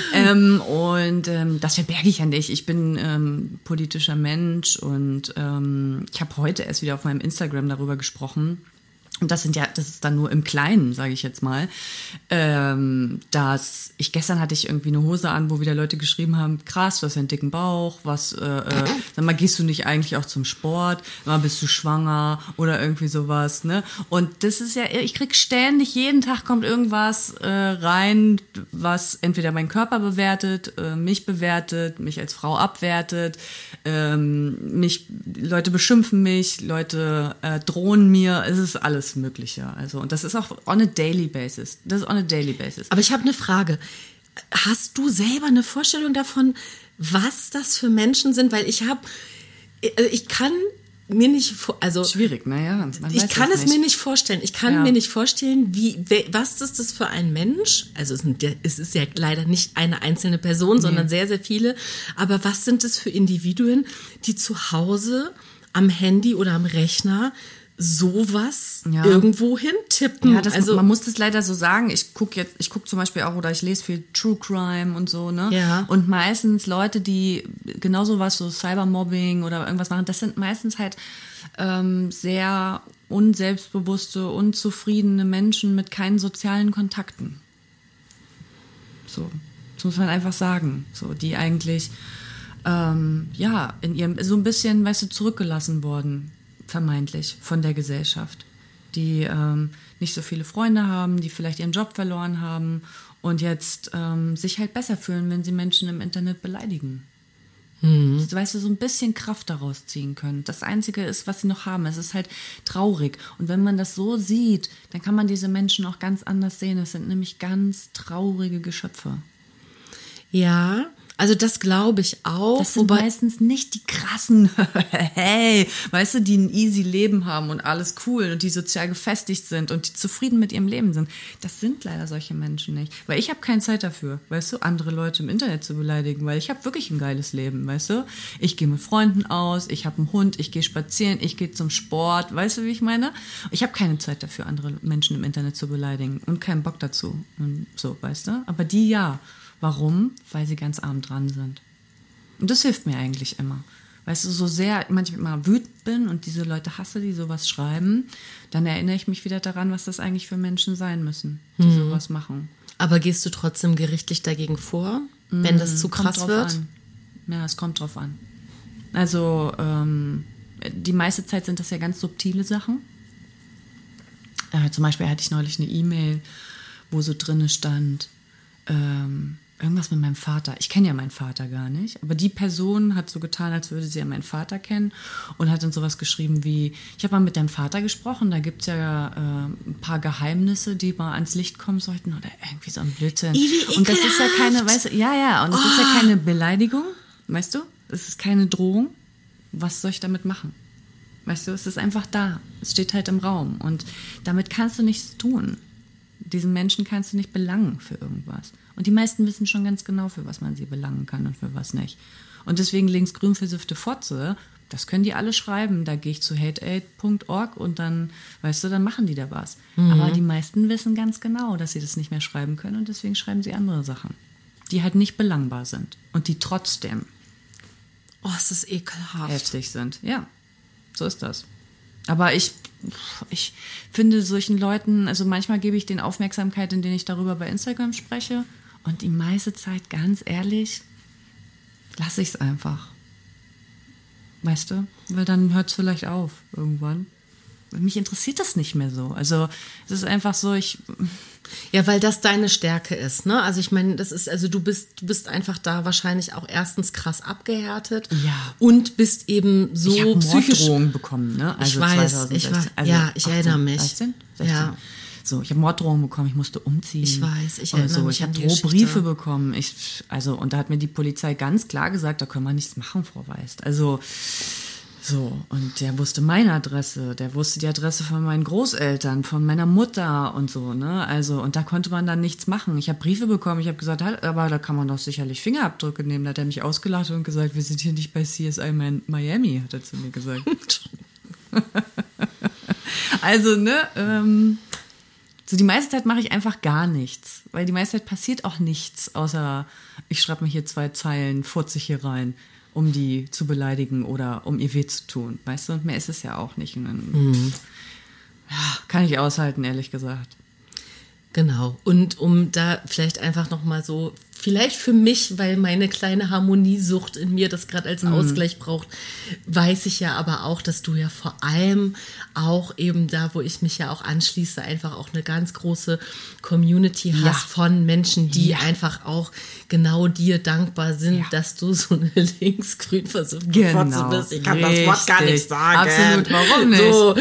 Das verberge ich ja nicht. Ich bin politischer Mensch und ich habe heute erst wieder auf meinem Instagram darüber gesprochen. Und das ist dann nur im Kleinen, sage ich jetzt mal, gestern hatte ich irgendwie eine Hose an, wo wieder Leute geschrieben haben, krass, du hast einen dicken Bauch, sag mal, gehst du nicht eigentlich auch zum Sport, mal bist du schwanger oder irgendwie sowas, ne? Und das ist ja, ich krieg ständig, jeden Tag kommt irgendwas rein, was entweder meinen Körper bewertet, mich als Frau abwertet, Leute beschimpfen mich, Leute drohen mir, es ist alles Mögliche. Also, und das ist auch on a daily basis. Aber ich habe eine Frage. Hast du selber eine Vorstellung davon, was das für Menschen sind? Weil ich kann mir nicht, also schwierig, naja. Ich kann es mir nicht vorstellen. Ich kann mir nicht vorstellen, was ist das für ein Mensch? Also es ist ja leider nicht eine einzelne Person, sondern sehr, sehr viele. Aber was sind es für Individuen, die zu Hause am Handy oder am Rechner sowas irgendwo hintippen? Ja, man muss das leider so sagen. Ich gucke zum Beispiel auch, oder ich lese viel True Crime und so, ne? Ja. Und meistens Leute, die genau sowas, so Cybermobbing oder irgendwas machen, das sind meistens halt sehr unselbstbewusste, unzufriedene Menschen mit keinen sozialen Kontakten. So, das muss man einfach sagen. So, die eigentlich in ihrem, so ein bisschen, weißt du, zurückgelassen worden, vermeintlich, von der Gesellschaft, die nicht so viele Freunde haben, die vielleicht ihren Job verloren haben und jetzt sich halt besser fühlen, wenn sie Menschen im Internet beleidigen. Weißt du, so ein bisschen Kraft daraus ziehen können. Das Einzige ist, was sie noch haben. Es ist halt traurig. Und wenn man das so sieht, dann kann man diese Menschen auch ganz anders sehen. Es sind nämlich ganz traurige Geschöpfe. Ja, also das glaube ich auch. Das sind meistens nicht die krassen, hey, weißt du, die ein easy Leben haben und alles cool und die sozial gefestigt sind und die zufrieden mit ihrem Leben sind. Das sind leider solche Menschen nicht. Weil ich habe keine Zeit dafür, weißt du, andere Leute im Internet zu beleidigen, weil ich habe wirklich ein geiles Leben, weißt du. Ich gehe mit Freunden aus, ich habe einen Hund, ich gehe spazieren, ich gehe zum Sport, weißt du, wie ich meine? Ich habe keine Zeit dafür, andere Menschen im Internet zu beleidigen und keinen Bock dazu. Und so, weißt du. Aber die ja. Warum? Weil sie ganz arm dran sind. Und das hilft mir eigentlich immer. Weißt du, so sehr manchmal mal wütend bin und diese Leute hasse, die sowas schreiben, dann erinnere ich mich wieder daran, was das eigentlich für Menschen sein müssen, die sowas machen. Aber gehst du trotzdem gerichtlich dagegen vor, wenn das zu krass wird? Ja, es kommt drauf an. Also die meiste Zeit sind das ja ganz subtile Sachen. Zum Beispiel hatte ich neulich eine E-Mail, wo so drinne stand, irgendwas mit meinem Vater. Ich kenne ja meinen Vater gar nicht, aber die Person hat so getan, als würde sie ja meinen Vater kennen und hat dann sowas geschrieben wie, ich habe mal mit deinem Vater gesprochen, da gibt es ja ein paar Geheimnisse, die mal ans Licht kommen sollten oder irgendwie so ein Blödsinn. Und das ist ja keine, weißt du, und das ist ja keine Beleidigung, weißt du? Es ist keine Drohung. Was soll ich damit machen? Weißt du, es ist einfach da. Es steht halt im Raum und damit kannst du nichts tun. Diesen Menschen kannst du nicht belangen für irgendwas. Und die meisten wissen schon ganz genau, für was man sie belangen kann und für was nicht. Und deswegen linksgrün versiffte Fotze, das können die alle schreiben. Da gehe ich zu hateaid.org und dann, weißt du, dann machen die da was. Aber die meisten wissen ganz genau, dass sie das nicht mehr schreiben können und deswegen schreiben sie andere Sachen, die halt nicht belangbar sind und die trotzdem es ist ekelhaft. heftig sind. Ja, so ist das. Aber ich finde solchen Leuten, also manchmal gebe ich denen Aufmerksamkeit, indem ich darüber bei Instagram spreche und die meiste Zeit, ganz ehrlich, lasse ich es einfach. Weißt du? Weil dann hört es vielleicht auf irgendwann. Mich interessiert das nicht mehr so. Also es ist einfach so, Ja, weil das deine Stärke ist, ne? Also ich meine, das ist, also du bist einfach da wahrscheinlich auch erstens krass abgehärtet und bist eben so ich habe psychisch. Morddrohungen bekommen, ne? Also Ich weiß, 2016, ich erinnere mich. 16? Ja. So, ich habe Morddrohungen bekommen, ich musste umziehen. Ich weiß, ich erinnere mich Ich habe an die Geschichte. Drohbriefe bekommen. Und da hat mir die Polizei ganz klar gesagt, da können wir nichts machen, Frau Weist. Also, so, und der wusste meine Adresse, der wusste die Adresse von meinen Großeltern, von meiner Mutter und so, ne? Also, und da konnte man dann nichts machen. Ich habe Briefe bekommen, ich habe gesagt, halt, aber da kann man doch sicherlich Fingerabdrücke nehmen. Da hat er mich ausgelacht und gesagt, wir sind hier nicht bei CSI Miami, hat er zu mir gesagt. Also, ne, so die meiste Zeit mache ich einfach gar nichts, weil die meiste Zeit passiert auch nichts, außer ich schreibe mir hier 2 Zeilen, furze hier rein, um die zu beleidigen oder um ihr weh zu tun, weißt du, und mehr ist es ja auch nicht. Und dann, kann ich aushalten, ehrlich gesagt. Genau. Und um da vielleicht einfach nochmal so, vielleicht für mich, weil meine kleine Harmoniesucht in mir das gerade als Ausgleich braucht, weiß ich ja aber auch, dass du ja vor allem auch eben da, wo ich mich ja auch anschließe, einfach auch eine ganz große Community hast von Menschen, die einfach auch genau dir dankbar sind, dass du so eine linksgrün versiffte Fotze bist. Ich kann das Wort gar nicht sagen. Absolut, warum nicht? So.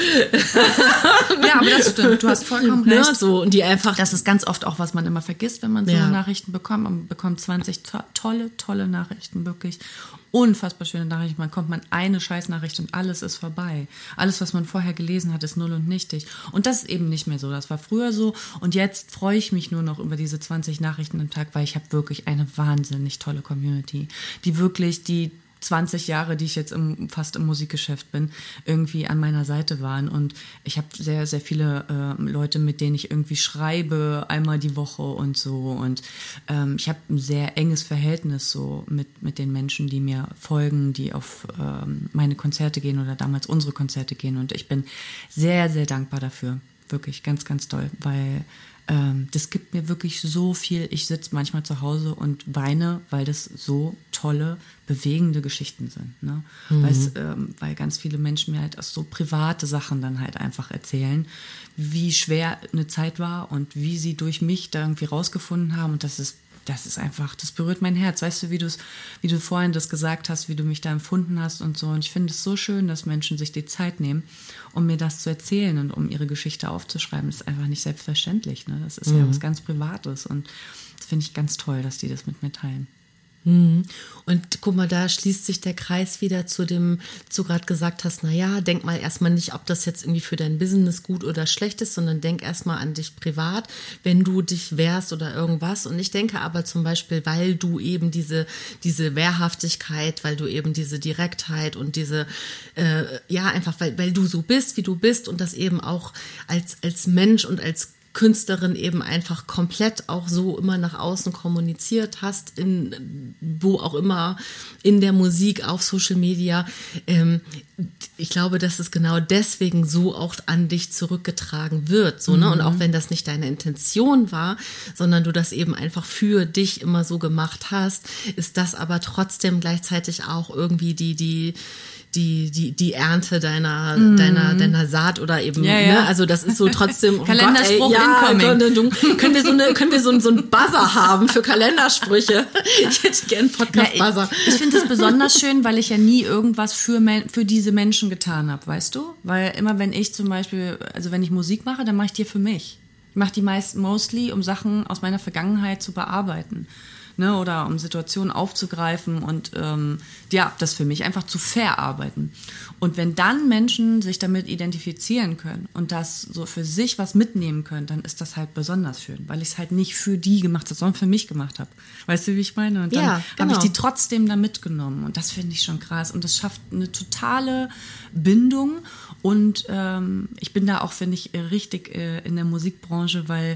Ja, aber das stimmt, du hast vollkommen recht. Ne, so, und die einfach. Das ist ganz oft auch, was man immer vergisst, wenn man so Nachrichten bekommt. Man bekommt 20 tolle Nachrichten, wirklich unfassbar schöne Nachrichten. Man kommt eine Scheißnachricht und alles ist vorbei. Alles, was man vorher gelesen hat, ist null und nichtig. Und das ist eben nicht mehr so. Das war früher so. Und jetzt freue ich mich nur noch über diese 20 Nachrichten am Tag, weil ich habe wirklich eine wahnsinnig tolle Community, die wirklich die 20 Jahre, die ich jetzt fast im Musikgeschäft bin, irgendwie an meiner Seite waren. Und ich habe sehr, sehr viele Leute, mit denen ich irgendwie schreibe, einmal die Woche und so. Und ich habe ein sehr enges Verhältnis so mit den Menschen, die mir folgen, die auf meine Konzerte gehen oder damals unsere Konzerte gehen. Und ich bin sehr, sehr dankbar dafür. Wirklich ganz, ganz toll, weil das gibt mir wirklich so viel. Ich sitze manchmal zu Hause und weine, weil das so tolle, bewegende Geschichten sind. Ne? Weil ganz viele Menschen mir halt so private Sachen dann halt einfach erzählen, wie schwer eine Zeit war und wie sie durch mich da irgendwie rausgefunden haben. Und das ist einfach, das berührt mein Herz. Weißt du, wie du vorhin das gesagt hast, wie du mich da empfunden hast und so. Und ich finde es so schön, dass Menschen sich die Zeit nehmen, um mir das zu erzählen und um ihre Geschichte aufzuschreiben. Das ist einfach nicht selbstverständlich. Ne? Das ist ja was ganz Privates. Und das finde ich ganz toll, dass die das mit mir teilen. Und guck mal, da schließt sich der Kreis wieder zu dem, was du gerade gesagt hast, naja, denk mal erstmal nicht, ob das jetzt irgendwie für dein Business gut oder schlecht ist, sondern denk erstmal an dich privat, wenn du dich wehrst oder irgendwas. Und ich denke aber zum Beispiel, weil du eben diese Wehrhaftigkeit, weil du eben diese Direktheit und diese, einfach, weil du so bist, wie du bist und das eben auch als Mensch und als Künstlerin eben einfach komplett auch so immer nach außen kommuniziert hast, wo auch immer, in der Musik, auf Social Media. Ich glaube, dass es genau deswegen so auch an dich zurückgetragen wird. So, ne? Und auch wenn das nicht deine Intention war, sondern du das eben einfach für dich immer so gemacht hast, ist das aber trotzdem gleichzeitig auch irgendwie die Ernte deiner Saat oder eben, ne? Also das ist so trotzdem Kalenderspruch incoming. Können wir so einen Buzzer haben für Kalendersprüche? Ich hätte gerne einen Podcast-Buzzer. Ich finde es besonders schön, weil ich ja nie irgendwas für diese Menschen getan habe, weißt du? Weil immer wenn ich zum Beispiel, also wenn ich Musik mache, dann mache ich die für mich. Ich mache die mostly, um Sachen aus meiner Vergangenheit zu bearbeiten. ne, oder um Situationen aufzugreifen und das für mich einfach zu verarbeiten. Und wenn dann Menschen sich damit identifizieren können und das so für sich was mitnehmen können, dann ist das halt besonders schön, weil ich es halt nicht für die gemacht habe, sondern für mich gemacht habe. Weißt du, wie ich meine? Und dann habe ich die trotzdem da mitgenommen und das finde ich schon krass und das schafft eine totale Bindung und ich bin da auch, finde ich, richtig in der Musikbranche, weil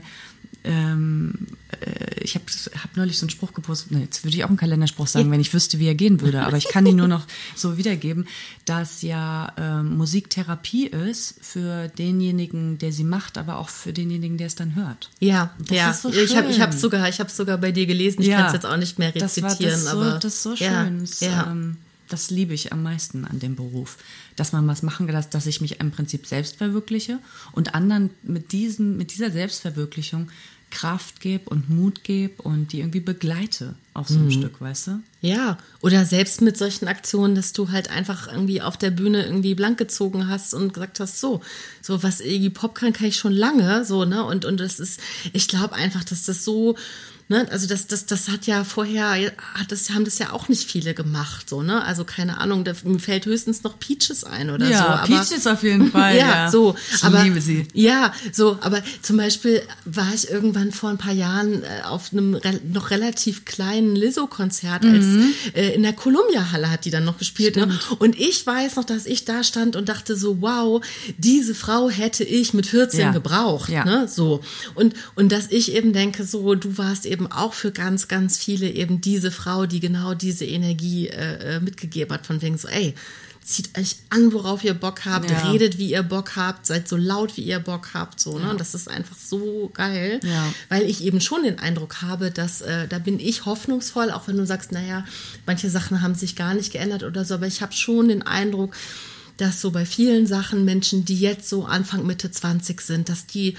ich habe neulich so einen Spruch gepostet, jetzt würde ich auch einen Kalenderspruch sagen, wenn ich wüsste, wie er gehen würde, aber ich kann ihn nur noch so wiedergeben, dass ja Musiktherapie ist für denjenigen, der sie macht, aber auch für denjenigen, der es dann hört. Ja, das ist so schön. Ich habe sogar bei dir gelesen, ich kann es jetzt auch nicht mehr rezitieren. Das ist so schön. Das liebe ich am meisten an dem Beruf, dass man was machen kann, dass ich mich im Prinzip selbst verwirkliche und anderen mit dieser Selbstverwirklichung Kraft gebe und Mut gebe und die irgendwie begleite auf so ein Stück, weißt du? Ja, oder selbst mit solchen Aktionen, dass du halt einfach irgendwie auf der Bühne irgendwie blank gezogen hast und gesagt hast, so was Iggy Pop kann ich schon lange, so, ne? Und das ist, ich glaube einfach, dass das so, ne, also das hat ja vorher, haben das ja auch nicht viele gemacht, so, ne? Also keine Ahnung, mir fällt höchstens noch Peaches ein oder so. Ja, Peaches auf jeden Fall. Ja, so. Ich liebe sie. Ja, so, aber zum Beispiel war ich irgendwann vor ein paar Jahren auf einem noch relativ kleinen Lizzo-Konzert, als in der Columbia-Halle hat die dann noch gespielt. Ne? Und ich weiß noch, dass ich da stand und dachte so, wow, diese Frau hätte ich mit 14 gebraucht. Ja. Ne? So. Und dass ich eben denke, so, du warst eben auch für ganz, ganz viele eben diese Frau, die genau diese Energie mitgegeben hat, von wegen so, ey, zieht euch an, worauf ihr Bock habt, redet, wie ihr Bock habt, seid so laut, wie ihr Bock habt, so, ne? Das ist einfach so geil, weil ich eben schon den Eindruck habe, dass, da bin ich hoffnungsvoll, auch wenn du sagst, naja, manche Sachen haben sich gar nicht geändert oder so, aber ich habe schon den Eindruck, dass so bei vielen Sachen Menschen, die jetzt so Anfang, Mitte 20 sind, dass die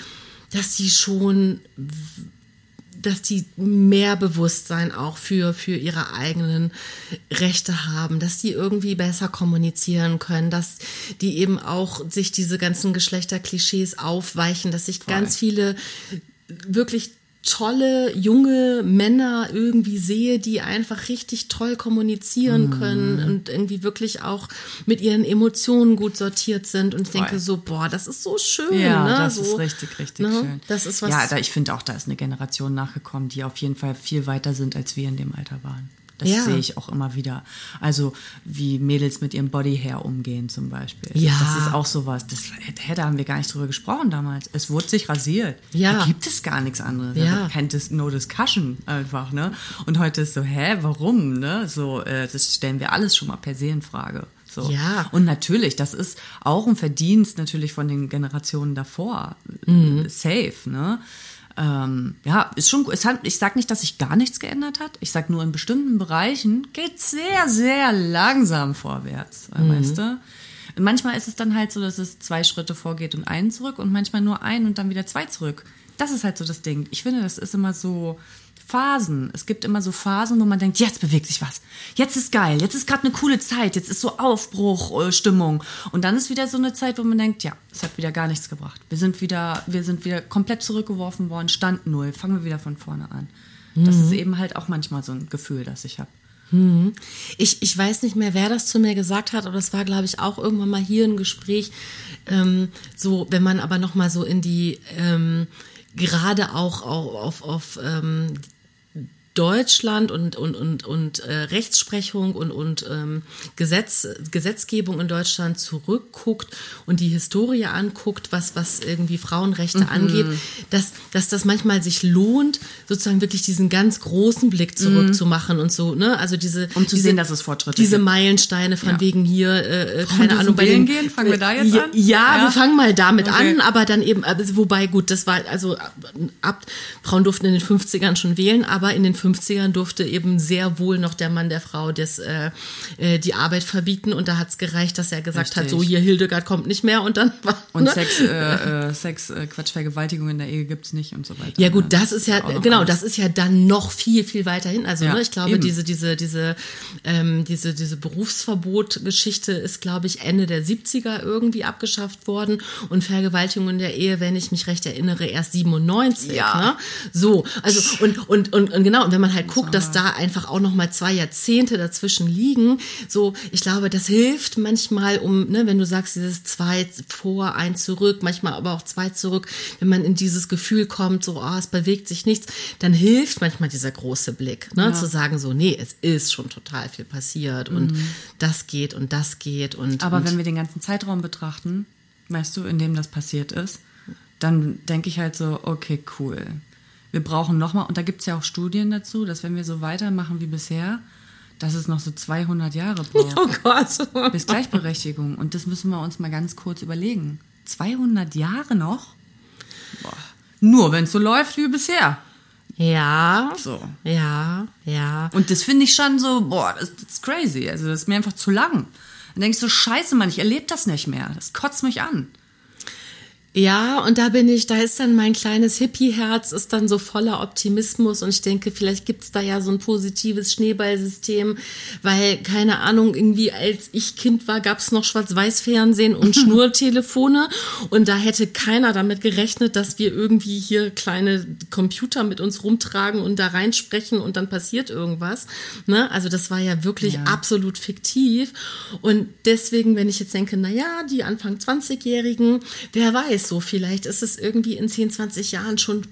mehr Bewusstsein auch für ihre eigenen Rechte haben, dass die irgendwie besser kommunizieren können, dass die eben auch sich diese ganzen Geschlechterklischees aufweichen, dass sich ganz viele wirklich tolle, junge Männer irgendwie sehe, die einfach richtig toll kommunizieren können und irgendwie wirklich auch mit ihren Emotionen gut sortiert sind. Und ich denke so, boah, das ist so schön. Ja, ne? Das ist richtig schön. Das ist was. Ja, ich finde auch, da ist eine Generation nachgekommen, die auf jeden Fall viel weiter sind, als wir in dem Alter waren. Das sehe ich auch immer wieder. Also wie Mädels mit ihrem Bodyhair umgehen zum Beispiel. Ja. Das ist auch sowas. Da haben wir gar nicht drüber gesprochen damals. Es wurde sich rasiert. Ja. Da gibt es gar nichts anderes. Ja. No discussion einfach, ne? Und heute ist so, warum, ne? So, das stellen wir alles schon mal per se in Frage. So. Ja. Und natürlich, das ist auch ein Verdienst natürlich von den Generationen davor. Safe, ne? Ist schon gut. Ich sage nicht, dass sich gar nichts geändert hat. Ich sage nur, in bestimmten Bereichen geht es sehr, sehr langsam vorwärts, weißt du? Und manchmal ist es dann halt so, dass es 2 Schritte vorgeht und einen zurück und manchmal nur einen und dann wieder 2 zurück. Das ist halt so das Ding. Ich finde, das ist immer so Phasen. Es gibt immer so Phasen, wo man denkt, jetzt bewegt sich was. Jetzt ist geil. Jetzt ist gerade eine coole Zeit. Jetzt ist so Aufbruch, Stimmung. Und dann ist wieder so eine Zeit, wo man denkt, ja, es hat wieder gar nichts gebracht. Wir sind wieder komplett zurückgeworfen worden, Stand 0. Fangen wir wieder von vorne an. Das ist eben halt auch manchmal so ein Gefühl, das ich habe. Ich weiß nicht mehr, wer das zu mir gesagt hat, aber das war, glaube ich, auch irgendwann mal hier ein Gespräch. So, wenn man aber noch mal so in die gerade auch auf Deutschland und Rechtsprechung und Gesetzgebung in Deutschland zurückguckt und die Historie anguckt, was irgendwie Frauenrechte angeht, dass das manchmal sich lohnt, sozusagen wirklich diesen ganz großen Blick zurückzumachen und so, ne? Also sehen, dass es Fortschritte diese gibt. Meilensteine von wegen hier, keine Ahnung, bei den gehen, fangen wir da jetzt an? Ja, wir fangen mal damit an, aber dann eben, wobei gut, das war also Frauen durften in den 50ern schon wählen, aber in den 50ern durfte eben sehr wohl noch der Mann der Frau die Arbeit verbieten und da hat es gereicht, dass er gesagt hat, so hier Hildegard kommt nicht mehr und dann war... Und Vergewaltigung in der Ehe gibt's nicht und so weiter. Ja gut, das ist ja, genau, das ist ja dann noch viel, viel weiter hin. Also ne, ich glaube, eben. diese Berufsverbot-Geschichte ist, glaube ich, Ende der 70er irgendwie abgeschafft worden und Vergewaltigung in der Ehe, wenn ich mich recht erinnere, erst 97. Ja. Ne? So, also und genau, wenn man halt guckt, dass da einfach auch noch mal 2 Jahrzehnte dazwischen liegen, so, ich glaube, das hilft manchmal, wenn du sagst, dieses 2 vor, 1 zurück, manchmal aber auch 2 zurück, wenn man in dieses Gefühl kommt, so, es bewegt sich nichts, dann hilft manchmal dieser große Blick, zu sagen so, nee, es ist schon total viel passiert und das geht und das geht. Aber wenn wir den ganzen Zeitraum betrachten, weißt du, in dem das passiert ist, dann denke ich halt so, okay, cool. Wir brauchen nochmal, und da gibt es ja auch Studien dazu, dass wenn wir so weitermachen wie bisher, dass es noch so 200 Jahre braucht. Oh Gott. Bis Gleichberechtigung. Und das müssen wir uns mal ganz kurz überlegen. 200 Jahre noch? Boah. Nur wenn es so läuft wie bisher. Ja. So. Ja. Und das finde ich schon so, das ist crazy. Also das ist mir einfach zu lang. Dann denkst du, scheiße, Mann, ich erlebe das nicht mehr. Das kotzt mich an. Ja, und da ist dann mein kleines Hippie-Herz ist dann so voller Optimismus und ich denke, vielleicht gibt's da ja so ein positives Schneeballsystem, weil, keine Ahnung, irgendwie als ich Kind war, gab's noch Schwarz-Weiß-Fernsehen und Schnurtelefone und da hätte keiner damit gerechnet, dass wir irgendwie hier kleine Computer mit uns rumtragen und da reinsprechen und dann passiert irgendwas. Ne? Also das war ja wirklich absolut fiktiv und deswegen, wenn ich jetzt denke, die Anfang 20-Jährigen, wer weiß, so vielleicht ist es irgendwie in 10, 20 Jahren schon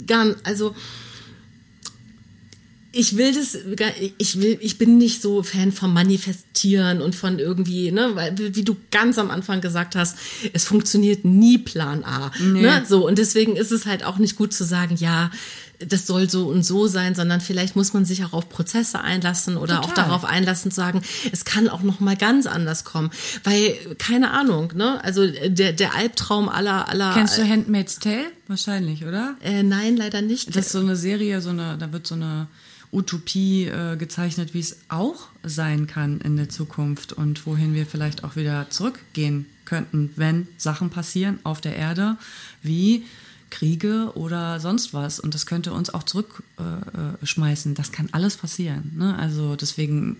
ich bin nicht so Fan vom Manifestieren und von irgendwie, weil, wie du ganz am Anfang gesagt hast, es funktioniert nie Plan A, so, und deswegen ist es halt auch nicht gut zu sagen, das soll so und so sein, sondern vielleicht muss man sich auch auf Prozesse einlassen oder auch darauf einlassen zu sagen, es kann auch noch mal ganz anders kommen, weil, keine Ahnung, also der Albtraum aller. Kennst du Handmaid's Tale? Wahrscheinlich, oder? Nein, leider nicht. Das ist so eine Serie, da wird so eine Utopie gezeichnet, wie es auch sein kann in der Zukunft und wohin wir vielleicht auch wieder zurückgehen könnten, wenn Sachen passieren auf der Erde, wie Kriege oder sonst was. Und das könnte uns auch zurückschmeißen. Das kann alles passieren. Ne? Also deswegen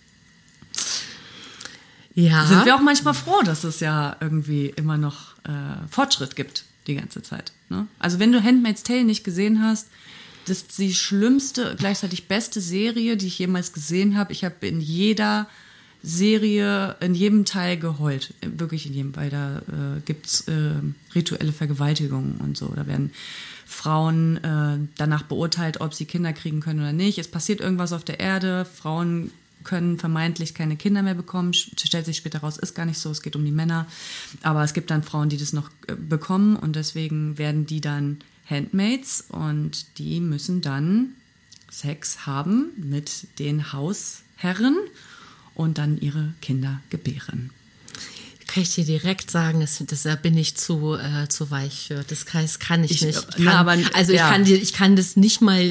sind wir auch manchmal froh, dass es ja irgendwie immer noch Fortschritt gibt die ganze Zeit. Ne? Also wenn du Handmaid's Tale nicht gesehen hast, das ist die schlimmste, gleichzeitig beste Serie, die ich jemals gesehen habe. Ich habe in jeder Serie, in jedem Teil geheult. Wirklich in jedem, weil da gibt's rituelle Vergewaltigungen und so. Da werden Frauen danach beurteilt, ob sie Kinder kriegen können oder nicht. Es passiert irgendwas auf der Erde. Frauen können vermeintlich keine Kinder mehr bekommen. Stellt sich später raus, ist gar nicht so. Es geht um die Männer. Aber es gibt dann Frauen, die das noch bekommen. Und deswegen werden die dann Handmaids. Und die müssen dann Sex haben mit den Hausherren und dann ihre Kinder gebären. Kann ich dir direkt sagen, da bin ich zu weich für. Das kann ich nicht. Ich kann das nicht mal,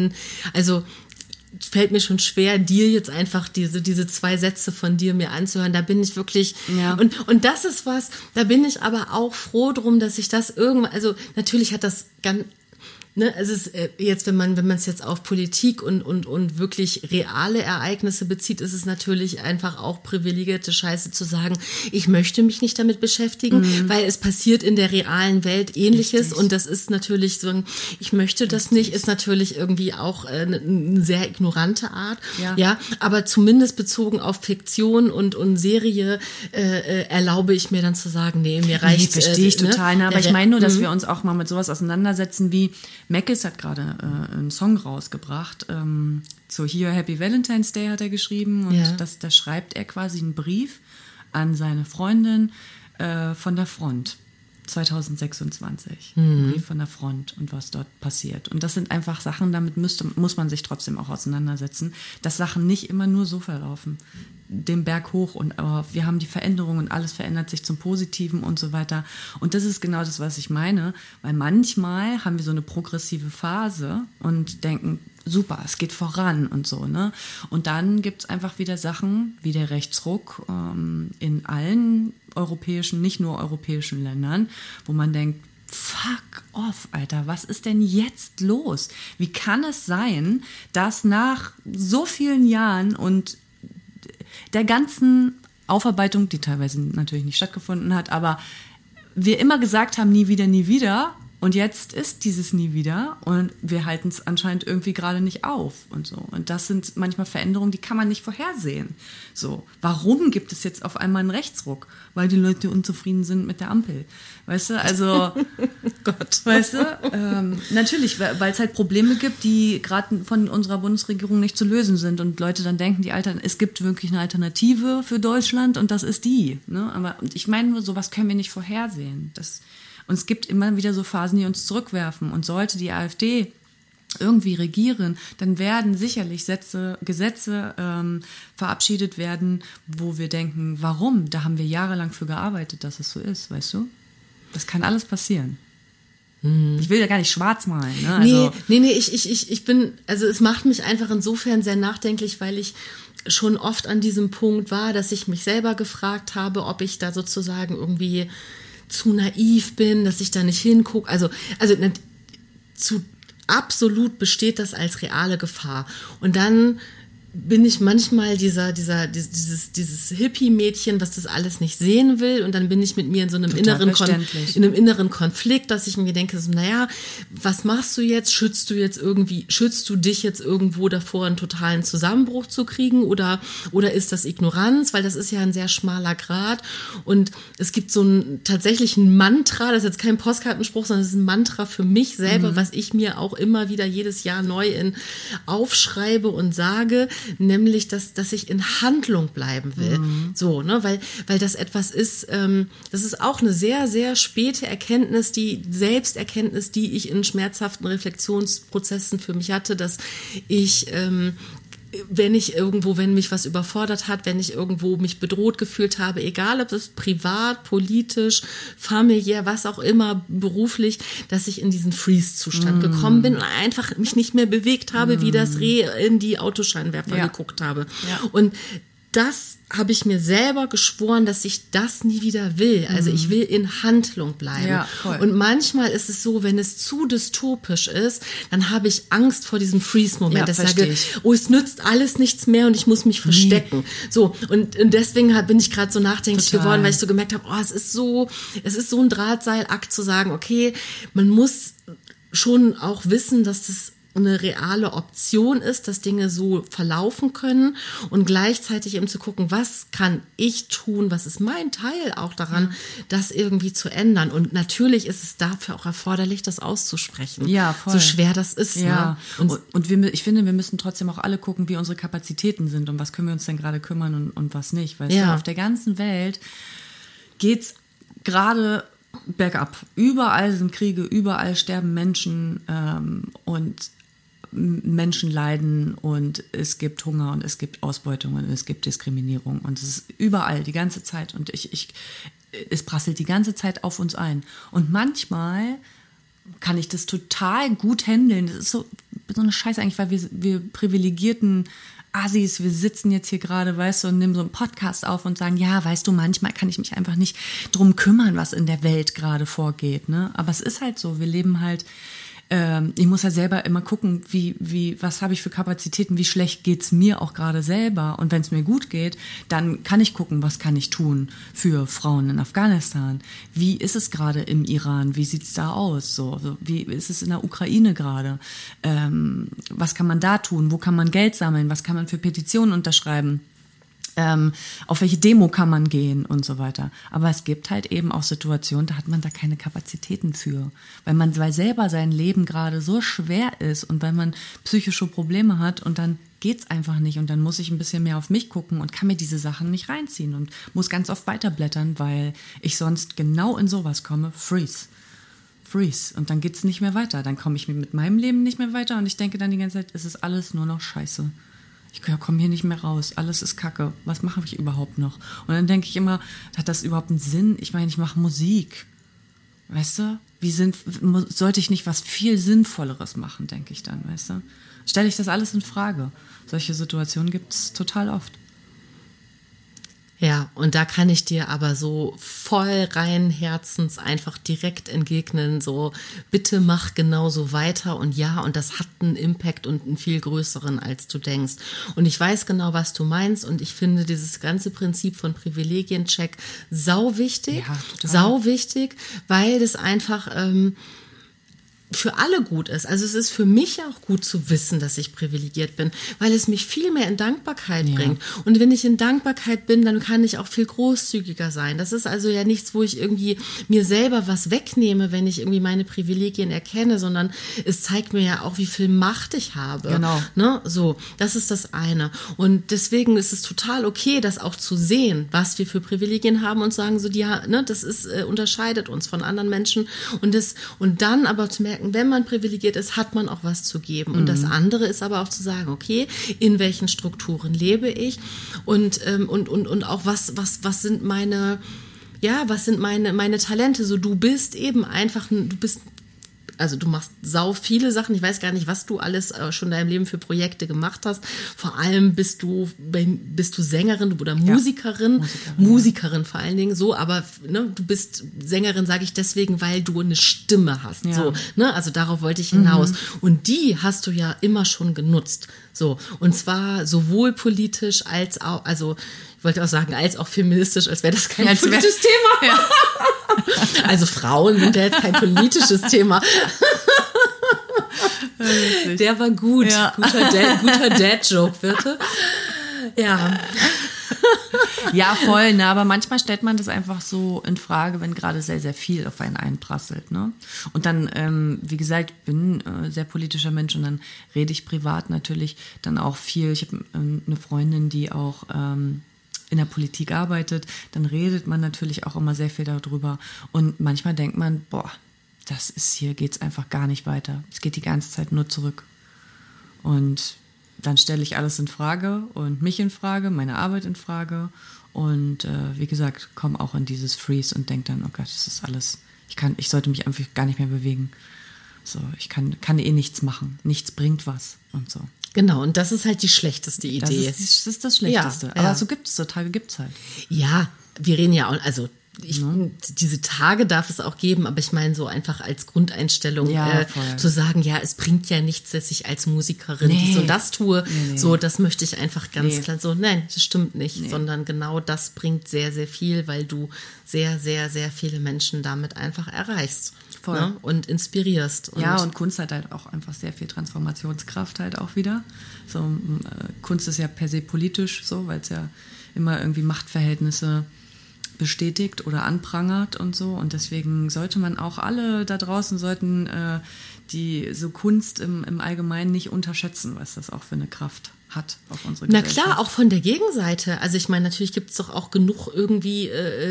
fällt mir schon schwer, dir jetzt einfach diese 2 Sätze von dir mir anzuhören. Da bin ich wirklich, und das ist was, da bin ich aber auch froh drum, dass ich das irgendwann, also natürlich hat das ganz, es ist jetzt, wenn man es jetzt auf Politik und wirklich reale Ereignisse bezieht, ist es natürlich einfach auch privilegierte Scheiße zu sagen, ich möchte mich nicht damit beschäftigen, weil es passiert in der realen Welt Ähnliches. Richtig. Und das ist natürlich so, ich möchte das nicht, ist natürlich irgendwie auch eine sehr ignorante Art. Ja, aber zumindest bezogen auf Fiktion und Serie erlaube ich mir dann zu sagen, nee, mir reicht. Verstehe ich total, aber ich meine nur, dass wir uns auch mal mit sowas auseinandersetzen wie Mackes hat gerade einen Song rausgebracht, so hier Happy Valentine's Day hat er geschrieben und da schreibt er quasi einen Brief an seine Freundin von der Front 2026. Ein Brief von der Front und was dort passiert. Und das sind einfach Sachen, damit muss man sich trotzdem auch auseinandersetzen, dass Sachen nicht immer nur so verlaufen, den Berg hoch und wir haben die Veränderung und alles verändert sich zum Positiven und so weiter. Und das ist genau das, was ich meine, weil manchmal haben wir so eine progressive Phase und denken, super, es geht voran und so, ne? Und dann gibt's einfach wieder Sachen wie der Rechtsruck in allen europäischen, nicht nur europäischen Ländern, wo man denkt, fuck off, Alter, was ist denn jetzt los? Wie kann es sein, dass nach so vielen Jahren und der ganzen Aufarbeitung, die teilweise natürlich nicht stattgefunden hat, aber wir immer gesagt haben, nie wieder, Und jetzt ist dieses nie wieder und wir halten es anscheinend irgendwie gerade nicht auf und so. Und das sind manchmal Veränderungen, die kann man nicht vorhersehen. So, warum gibt es jetzt auf einmal einen Rechtsruck? Weil die Leute unzufrieden sind mit der Ampel. Weißt du, also, Gott. Weißt du, natürlich, weil es halt Probleme gibt, die gerade von unserer Bundesregierung nicht zu lösen sind und Leute dann denken, es gibt wirklich eine Alternative für Deutschland und das ist die. Ne? Aber ich meine nur, sowas können wir nicht vorhersehen. Und es gibt immer wieder so Phasen, die uns zurückwerfen. Und sollte die AfD irgendwie regieren, dann werden sicherlich Gesetze verabschiedet werden, wo wir denken, warum? Da haben wir jahrelang für gearbeitet, dass es so ist, weißt du? Das kann alles passieren. Ich will ja gar nicht schwarz malen. Ne? Also, Nee, ich bin, also es macht mich einfach insofern sehr nachdenklich, weil ich schon oft an diesem Punkt war, dass ich mich selber gefragt habe, ob ich da sozusagen irgendwie zu naiv bin, dass ich da nicht hingucke. Also absolut besteht das als reale Gefahr. Und dann bin ich manchmal dieses Hippie-Mädchen, was das alles nicht sehen will, und dann bin ich mit mir in so einem inneren Konflikt, dass ich mir denke, so, naja, was machst du jetzt? Schützt du dich jetzt irgendwo davor, einen totalen Zusammenbruch zu kriegen, oder ist das Ignoranz? Weil das ist ja ein sehr schmaler Grat, und es gibt so tatsächlich ein Mantra, das ist jetzt kein Postkartenspruch, sondern das ist ein Mantra für mich selber, was ich mir auch immer wieder jedes Jahr neu aufschreibe und sage, nämlich, dass ich in Handlung bleiben will. So, ne, weil das etwas ist, das ist auch eine sehr, sehr späte Erkenntnis, die Selbsterkenntnis, die ich in schmerzhaften Reflexionsprozessen für mich hatte, dass ich, wenn mich was überfordert hat, wenn ich irgendwo mich bedroht gefühlt habe, egal ob es privat, politisch, familiär, was auch immer, beruflich, dass ich in diesen Freeze-Zustand gekommen bin und einfach mich nicht mehr bewegt habe, wie das Reh in die Autoscheinwerfer geguckt habe. Ja. Und das habe ich mir selber geschworen, dass ich das nie wieder will. Also ich will in Handlung bleiben. Ja, voll. Und manchmal ist es so, wenn es zu dystopisch ist, dann habe ich Angst vor diesem Freeze-Moment. Ja, dass ich sage, es nützt alles nichts mehr und ich muss mich verstecken. So, und deswegen bin ich gerade so nachdenklich geworden, weil ich so gemerkt habe, es ist so ein Drahtseilakt zu sagen, okay, man muss schon auch wissen, dass das eine reale Option ist, dass Dinge so verlaufen können, und gleichzeitig eben zu gucken, was kann ich tun, was ist mein Teil auch daran, das irgendwie zu ändern. Und natürlich ist es dafür auch erforderlich, das auszusprechen. Ja, voll. So schwer das ist. Ja. Ne? Und ich finde, wir müssen trotzdem auch alle gucken, wie unsere Kapazitäten sind und was können wir uns denn gerade kümmern und was nicht. Weißt du, auf der ganzen Welt geht's gerade bergab. Überall sind Kriege, überall sterben Menschen und Menschen leiden und es gibt Hunger und es gibt Ausbeutung und es gibt Diskriminierung und es ist überall die ganze Zeit und es prasselt die ganze Zeit auf uns ein. Und manchmal kann ich das total gut handeln. Das ist so eine Scheiße eigentlich, weil wir privilegierten Assis, wir sitzen jetzt hier gerade, weißt du, und nehmen so einen Podcast auf und sagen, ja, weißt du, manchmal kann ich mich einfach nicht drum kümmern, was in der Welt gerade vorgeht, ne? Aber es ist halt so, wir leben halt, ich muss ja selber immer gucken, was habe ich für Kapazitäten, wie schlecht geht's mir auch gerade selber. Und wenn es mir gut geht, dann kann ich gucken, was kann ich tun für Frauen in Afghanistan. Wie ist es gerade im Iran? Wie sieht's da aus? So, wie ist es in der Ukraine gerade? Was kann man da tun? Wo kann man Geld sammeln? Was kann man für Petitionen unterschreiben? Auf welche Demo kann man gehen und so weiter. Aber es gibt halt eben auch Situationen, da hat man da keine Kapazitäten für. Weil selber sein Leben gerade so schwer ist und weil man psychische Probleme hat und dann geht's einfach nicht und dann muss ich ein bisschen mehr auf mich gucken und kann mir diese Sachen nicht reinziehen und muss ganz oft weiterblättern, weil ich sonst genau in sowas komme. Freeze. Und dann geht's nicht mehr weiter. Dann komme ich mit meinem Leben nicht mehr weiter und ich denke dann die ganze Zeit, es ist alles nur noch Scheiße. Ich komme hier nicht mehr raus, alles ist Kacke, was mache ich überhaupt noch? Und dann denke ich immer, hat das überhaupt einen Sinn? Ich meine, ich mache Musik, weißt du? Sollte ich nicht was viel Sinnvolleres machen, denke ich dann, weißt du? Stelle ich das alles in Frage. Solche Situationen gibt es total oft. Ja, und da kann ich dir aber so voll rein Herzens einfach direkt entgegnen, so bitte mach genauso weiter und ja, und das hat einen Impact und einen viel größeren, als du denkst. Und ich weiß genau, was du meinst und ich finde dieses ganze Prinzip von Privilegiencheck sau wichtig, weil das einfach für alle gut ist. Also es ist für mich auch gut zu wissen, dass ich privilegiert bin, weil es mich viel mehr in Dankbarkeit bringt. Und wenn ich in Dankbarkeit bin, dann kann ich auch viel großzügiger sein. Das ist also ja nichts, wo ich irgendwie mir selber was wegnehme, wenn ich irgendwie meine Privilegien erkenne, sondern es zeigt mir ja auch, wie viel Macht ich habe. Genau. Ne? So, das ist das eine. Und deswegen ist es total okay, das auch zu sehen, was wir für Privilegien haben und sagen so, das ist, unterscheidet uns von anderen Menschen und dann aber zu merken, wenn man privilegiert ist, hat man auch was zu geben. Und das andere ist aber auch zu sagen, okay, in welchen Strukturen lebe ich und auch was sind meine Talente? So, du bist eben einfach, also du machst sau viele Sachen. Ich weiß gar nicht, was du alles schon in deinem Leben für Projekte gemacht hast. Vor allem bist du Sängerin oder Musikerin. Musikerin vor allen Dingen so, aber ne, du bist Sängerin, sage ich deswegen, weil du eine Stimme hast. Ja. So, ne? Also darauf wollte ich hinaus. Und die hast du ja immer schon genutzt. So, und zwar sowohl politisch als auch, also ich wollte auch sagen, als auch feministisch, als wäre das kein politisches Thema. Ja. Also Frauen sind ja jetzt kein politisches Thema. Der war gut. Ja. Guter Dad-Joke, bitte. Ja. Ja, voll, ne? Aber manchmal stellt man das einfach so in Frage, wenn gerade sehr, sehr viel auf einen einprasselt. Ne? Und dann, wie gesagt, ich bin sehr politischer Mensch und dann rede ich privat natürlich dann auch viel. Ich habe eine Freundin, die auch in der Politik arbeitet, dann redet man natürlich auch immer sehr viel darüber. Und manchmal denkt man, boah, hier geht's einfach gar nicht weiter. Es geht die ganze Zeit nur zurück. Und dann stelle ich alles in Frage und mich in Frage, meine Arbeit in Frage. Und wie gesagt, komme auch in dieses Freeze und denke dann, oh Gott, das ist alles, ich sollte mich einfach gar nicht mehr bewegen. So, ich kann eh nichts machen. Nichts bringt was und so. Genau, und das ist halt die schlechteste Idee. Das ist das Schlechteste. Ja, aber so so Tage gibt's halt. Ja, wir reden ja auch, also diese Tage darf es auch geben, aber ich meine so einfach als Grundeinstellung zu sagen, ja, es bringt ja nichts, dass ich als Musikerin dies und das tue. Nee. So, das möchte ich einfach ganz klar so, nein, das stimmt nicht, sondern genau das bringt sehr, sehr viel, weil du sehr, sehr, sehr viele Menschen damit einfach erreichst. Voll. Ne? Und inspirierst. Und Kunst hat halt auch einfach sehr viel Transformationskraft halt auch wieder. So, Kunst ist ja per se politisch so, weil es ja immer irgendwie Machtverhältnisse bestätigt oder anprangert und so. Und deswegen sollte man auch alle da draußen die so Kunst im Allgemeinen nicht unterschätzen, was das auch für eine Kraft hat auf unsere Gesellschaft. Na klar, auch von der Gegenseite. Also ich meine, natürlich gibt es doch auch genug irgendwie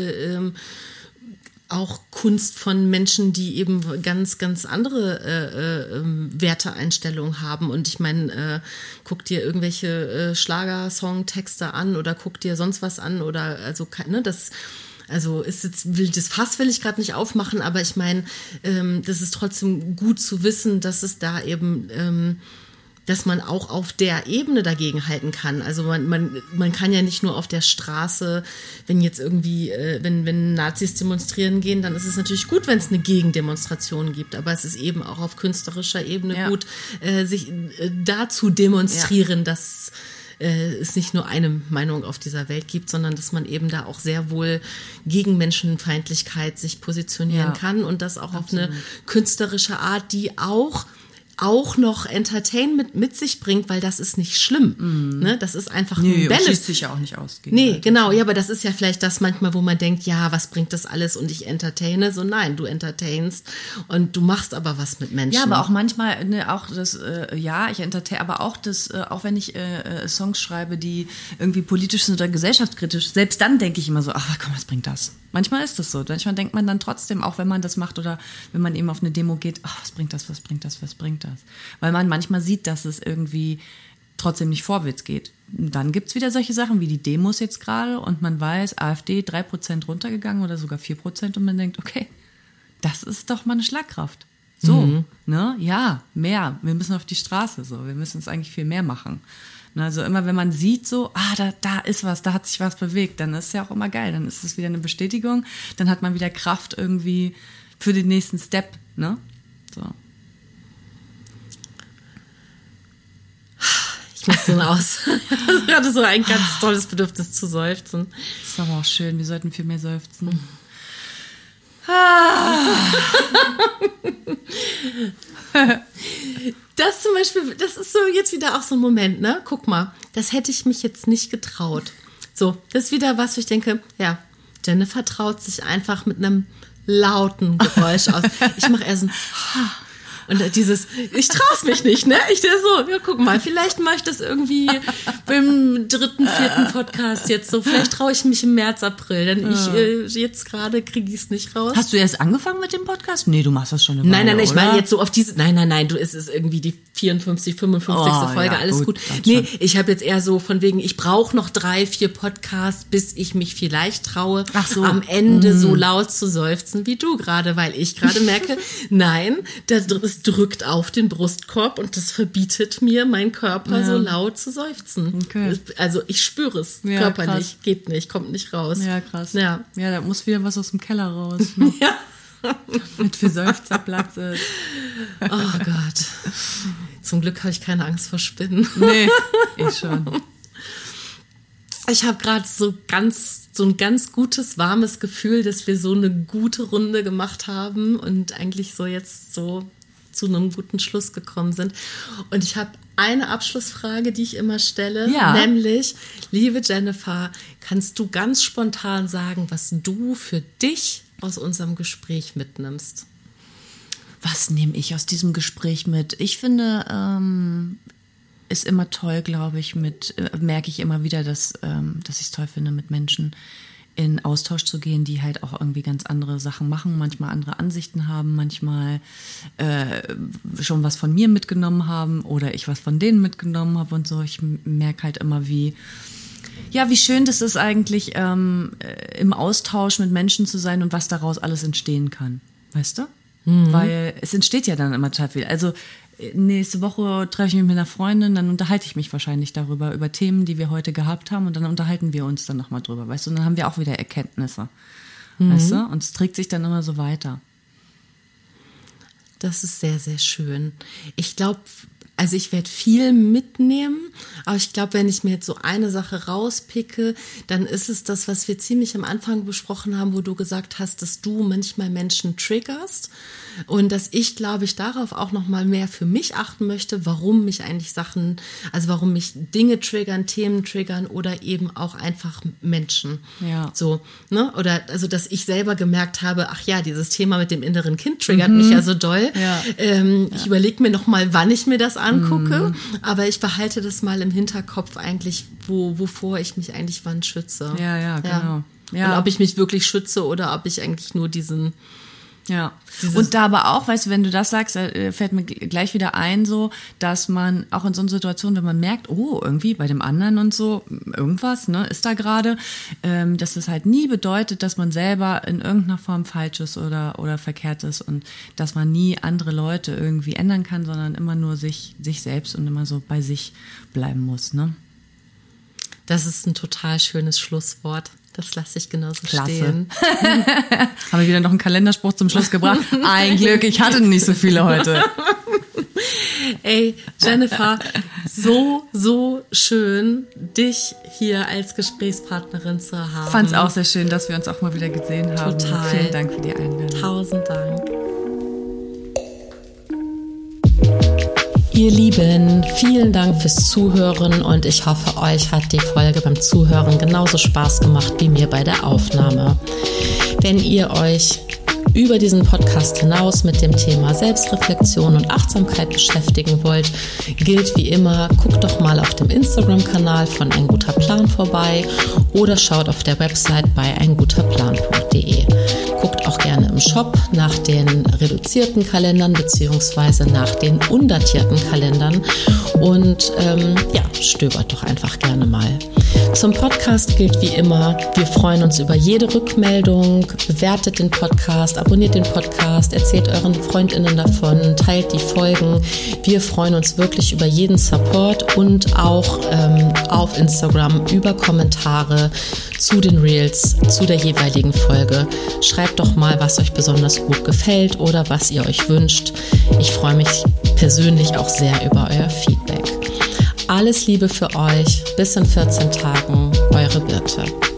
auch Kunst von Menschen, die eben ganz, ganz andere Werteeinstellungen haben. Und ich meine, guck dir irgendwelche Schlagersongtexte an oder guck dir sonst was an oder also das Fass will ich gerade nicht aufmachen, aber ich meine, das ist trotzdem gut zu wissen, dass es da eben dass man auch auf der Ebene dagegen halten kann. Also man kann ja nicht nur auf der Straße, wenn jetzt irgendwie, wenn Nazis demonstrieren gehen, dann ist es natürlich gut, wenn es eine Gegendemonstration gibt. Aber es ist eben auch auf künstlerischer Ebene gut, sich dazu demonstrieren, dass es nicht nur eine Meinung auf dieser Welt gibt, sondern dass man eben da auch sehr wohl gegen Menschenfeindlichkeit sich positionieren kann und das auch auf eine künstlerische Art, die auch noch Entertainment mit sich bringt, weil das ist nicht schlimm. Ne? Das ist einfach ein Balance. Schließt sich ja auch nicht aus. Nee, genau. Ja, aber das ist ja vielleicht das manchmal, wo man denkt, ja, was bringt das alles und ich entertaine? So, nein, du entertainst und du machst aber was mit Menschen. Ja, aber auch manchmal, auch das, ich entertaine, aber auch das, auch wenn ich Songs schreibe, die irgendwie politisch sind oder gesellschaftskritisch, selbst dann denke ich immer so, ach komm, was bringt das? Manchmal ist das so. Manchmal denkt man dann trotzdem, auch wenn man das macht oder wenn man eben auf eine Demo geht, ach, was bringt das? Weil man manchmal sieht, dass es irgendwie trotzdem nicht vorwärts geht. Und dann gibt es wieder solche Sachen wie die Demos jetzt gerade und man weiß, AfD 3% runtergegangen oder sogar 4% und man denkt, okay, das ist doch mal eine Schlagkraft. So, ne? Ja, mehr. Wir müssen auf die Straße, so. Wir müssen es eigentlich viel mehr machen. Also immer, wenn man sieht so, da ist was, da hat sich was bewegt, dann ist es ja auch immer geil. Dann ist es wieder eine Bestätigung, dann hat man wieder Kraft irgendwie für den nächsten Step, ne? So. Ich muss so aus. Ich hatte so ein ganz tolles Bedürfnis zu seufzen. Das ist aber auch schön, wir sollten viel mehr seufzen. Das zum Beispiel, das ist so jetzt wieder auch so ein Moment, ne? Guck mal, das hätte ich mich jetzt nicht getraut. So, das ist wieder was, wo ich denke, ja, Jennifer traut sich einfach mit einem lauten Geräusch aus. Ich mache eher so ein und dieses, ich traue mich nicht, ne? Ich denke so, ja, guck mal, vielleicht mache ich das irgendwie beim 3., 4. Podcast jetzt so. Vielleicht traue ich mich im März, April, denn jetzt gerade kriege ich es nicht raus. Hast du erst angefangen mit dem Podcast? Nee, du machst das schon eine Weile, Nein, ich oder? meine jetzt so auf diese, nein, du, es ist irgendwie die 54, 55. Folge, ja, alles gut. Nee, ich habe jetzt eher so von wegen, ich brauche noch 3, 4 Podcasts, bis ich mich vielleicht traue, am Ende so laut zu seufzen wie du gerade, weil ich gerade merke, nein, es drückt auf den Brustkorb und das verbietet mir, mein Körper so laut zu seufzen. Okay. Also ich spüre es körperlich, krass. Geht nicht, kommt nicht raus. Ja, krass. Ja, da muss wieder was aus dem Keller raus. Ne? Ja. Mit für Seufzer Platz ist. Oh Gott. Zum Glück habe ich keine Angst vor Spinnen. Nee, ich schon. Ich habe gerade so ein ganz gutes, warmes Gefühl, dass wir so eine gute Runde gemacht haben und eigentlich so jetzt so zu einem guten Schluss gekommen sind. Und ich habe eine Abschlussfrage, die ich immer stelle, nämlich, liebe Jennifer, kannst du ganz spontan sagen, was du für dich aus unserem Gespräch mitnimmst? Was nehme ich aus diesem Gespräch mit? Ich finde, ist immer toll, glaube ich, merke ich immer wieder, dass ich es toll finde, mit Menschen in Austausch zu gehen, die halt auch irgendwie ganz andere Sachen machen, manchmal andere Ansichten haben, manchmal schon was von mir mitgenommen haben oder ich was von denen mitgenommen habe und so. Ich merke halt immer, wie schön das ist eigentlich, im Austausch mit Menschen zu sein und was daraus alles entstehen kann. Weißt du? Mhm. Weil es entsteht ja dann immer total viel. Also nächste Woche treffe ich mich mit einer Freundin, dann unterhalte ich mich wahrscheinlich über Themen, die wir heute gehabt haben und dann unterhalten wir uns dann nochmal drüber, weißt du, und dann haben wir auch wieder Erkenntnisse, weißt du, und es trägt sich dann immer so weiter. Das ist sehr, sehr schön. Ich glaube, also ich werde viel mitnehmen, aber ich glaube, wenn ich mir jetzt so eine Sache rauspicke, dann ist es das, was wir ziemlich am Anfang besprochen haben, wo du gesagt hast, dass du manchmal Menschen triggerst und dass ich, glaube ich, darauf auch noch mal mehr für mich achten möchte, warum mich Dinge triggern, Themen triggern oder eben auch einfach Menschen. Ja. So, ne? Oder also, dass ich selber gemerkt habe, ach ja, dieses Thema mit dem inneren Kind triggert mich ja so doll. Ja. Ich überlege mir noch mal, wann ich mir das angucke, aber ich behalte das mal im Hinterkopf eigentlich, wovor ich mich eigentlich wann schütze. Ja, genau. Ja. Und ob ich mich wirklich schütze oder ob ich eigentlich nur diesen... Ja, und da aber auch, weißt du, wenn du das sagst, fällt mir gleich wieder ein, so, dass man auch in so einer Situation, wenn man merkt, oh, irgendwie bei dem anderen und so, irgendwas, ne, ist da gerade, dass das halt nie bedeutet, dass man selber in irgendeiner Form falsch ist oder verkehrt ist und dass man nie andere Leute irgendwie ändern kann, sondern immer nur sich selbst und immer so bei sich bleiben muss, ne? Das ist ein total schönes Schlusswort. Das lasse ich genauso stehen. Haben wir wieder noch einen Kalenderspruch zum Schluss gebracht? Ein Glück, ich hatte nicht so viele heute. Ey, Jennifer, so schön, dich hier als Gesprächspartnerin zu haben. Ich fand es auch sehr schön, dass wir uns auch mal wieder gesehen haben. Total. Vielen Dank für die Einladung. 1000 Dank. Ihr Lieben, vielen Dank fürs Zuhören und ich hoffe, euch hat die Folge beim Zuhören genauso Spaß gemacht wie mir bei der Aufnahme. Wenn ihr euch über diesen Podcast hinaus mit dem Thema Selbstreflexion und Achtsamkeit beschäftigen wollt, gilt wie immer, guckt doch mal auf dem Instagram-Kanal von Ein guter Plan vorbei oder schaut auf der Website bei einguterplan.de. Guckt auch gerne im Shop nach den reduzierten Kalendern bzw. nach den undatierten Kalendern und stöbert doch einfach gerne mal. Zum Podcast gilt wie immer, wir freuen uns über jede Rückmeldung, bewertet den Podcast, abonniert den Podcast, erzählt euren FreundInnen davon, teilt die Folgen. Wir freuen uns wirklich über jeden Support und auch auf Instagram über Kommentare zu den Reels, zu der jeweiligen Folge. Schreibt doch mal, was euch besonders gut gefällt oder was ihr euch wünscht. Ich freue mich persönlich auch sehr über euer Feedback. Alles Liebe für euch. Bis in 14 Tagen. Eure Birte.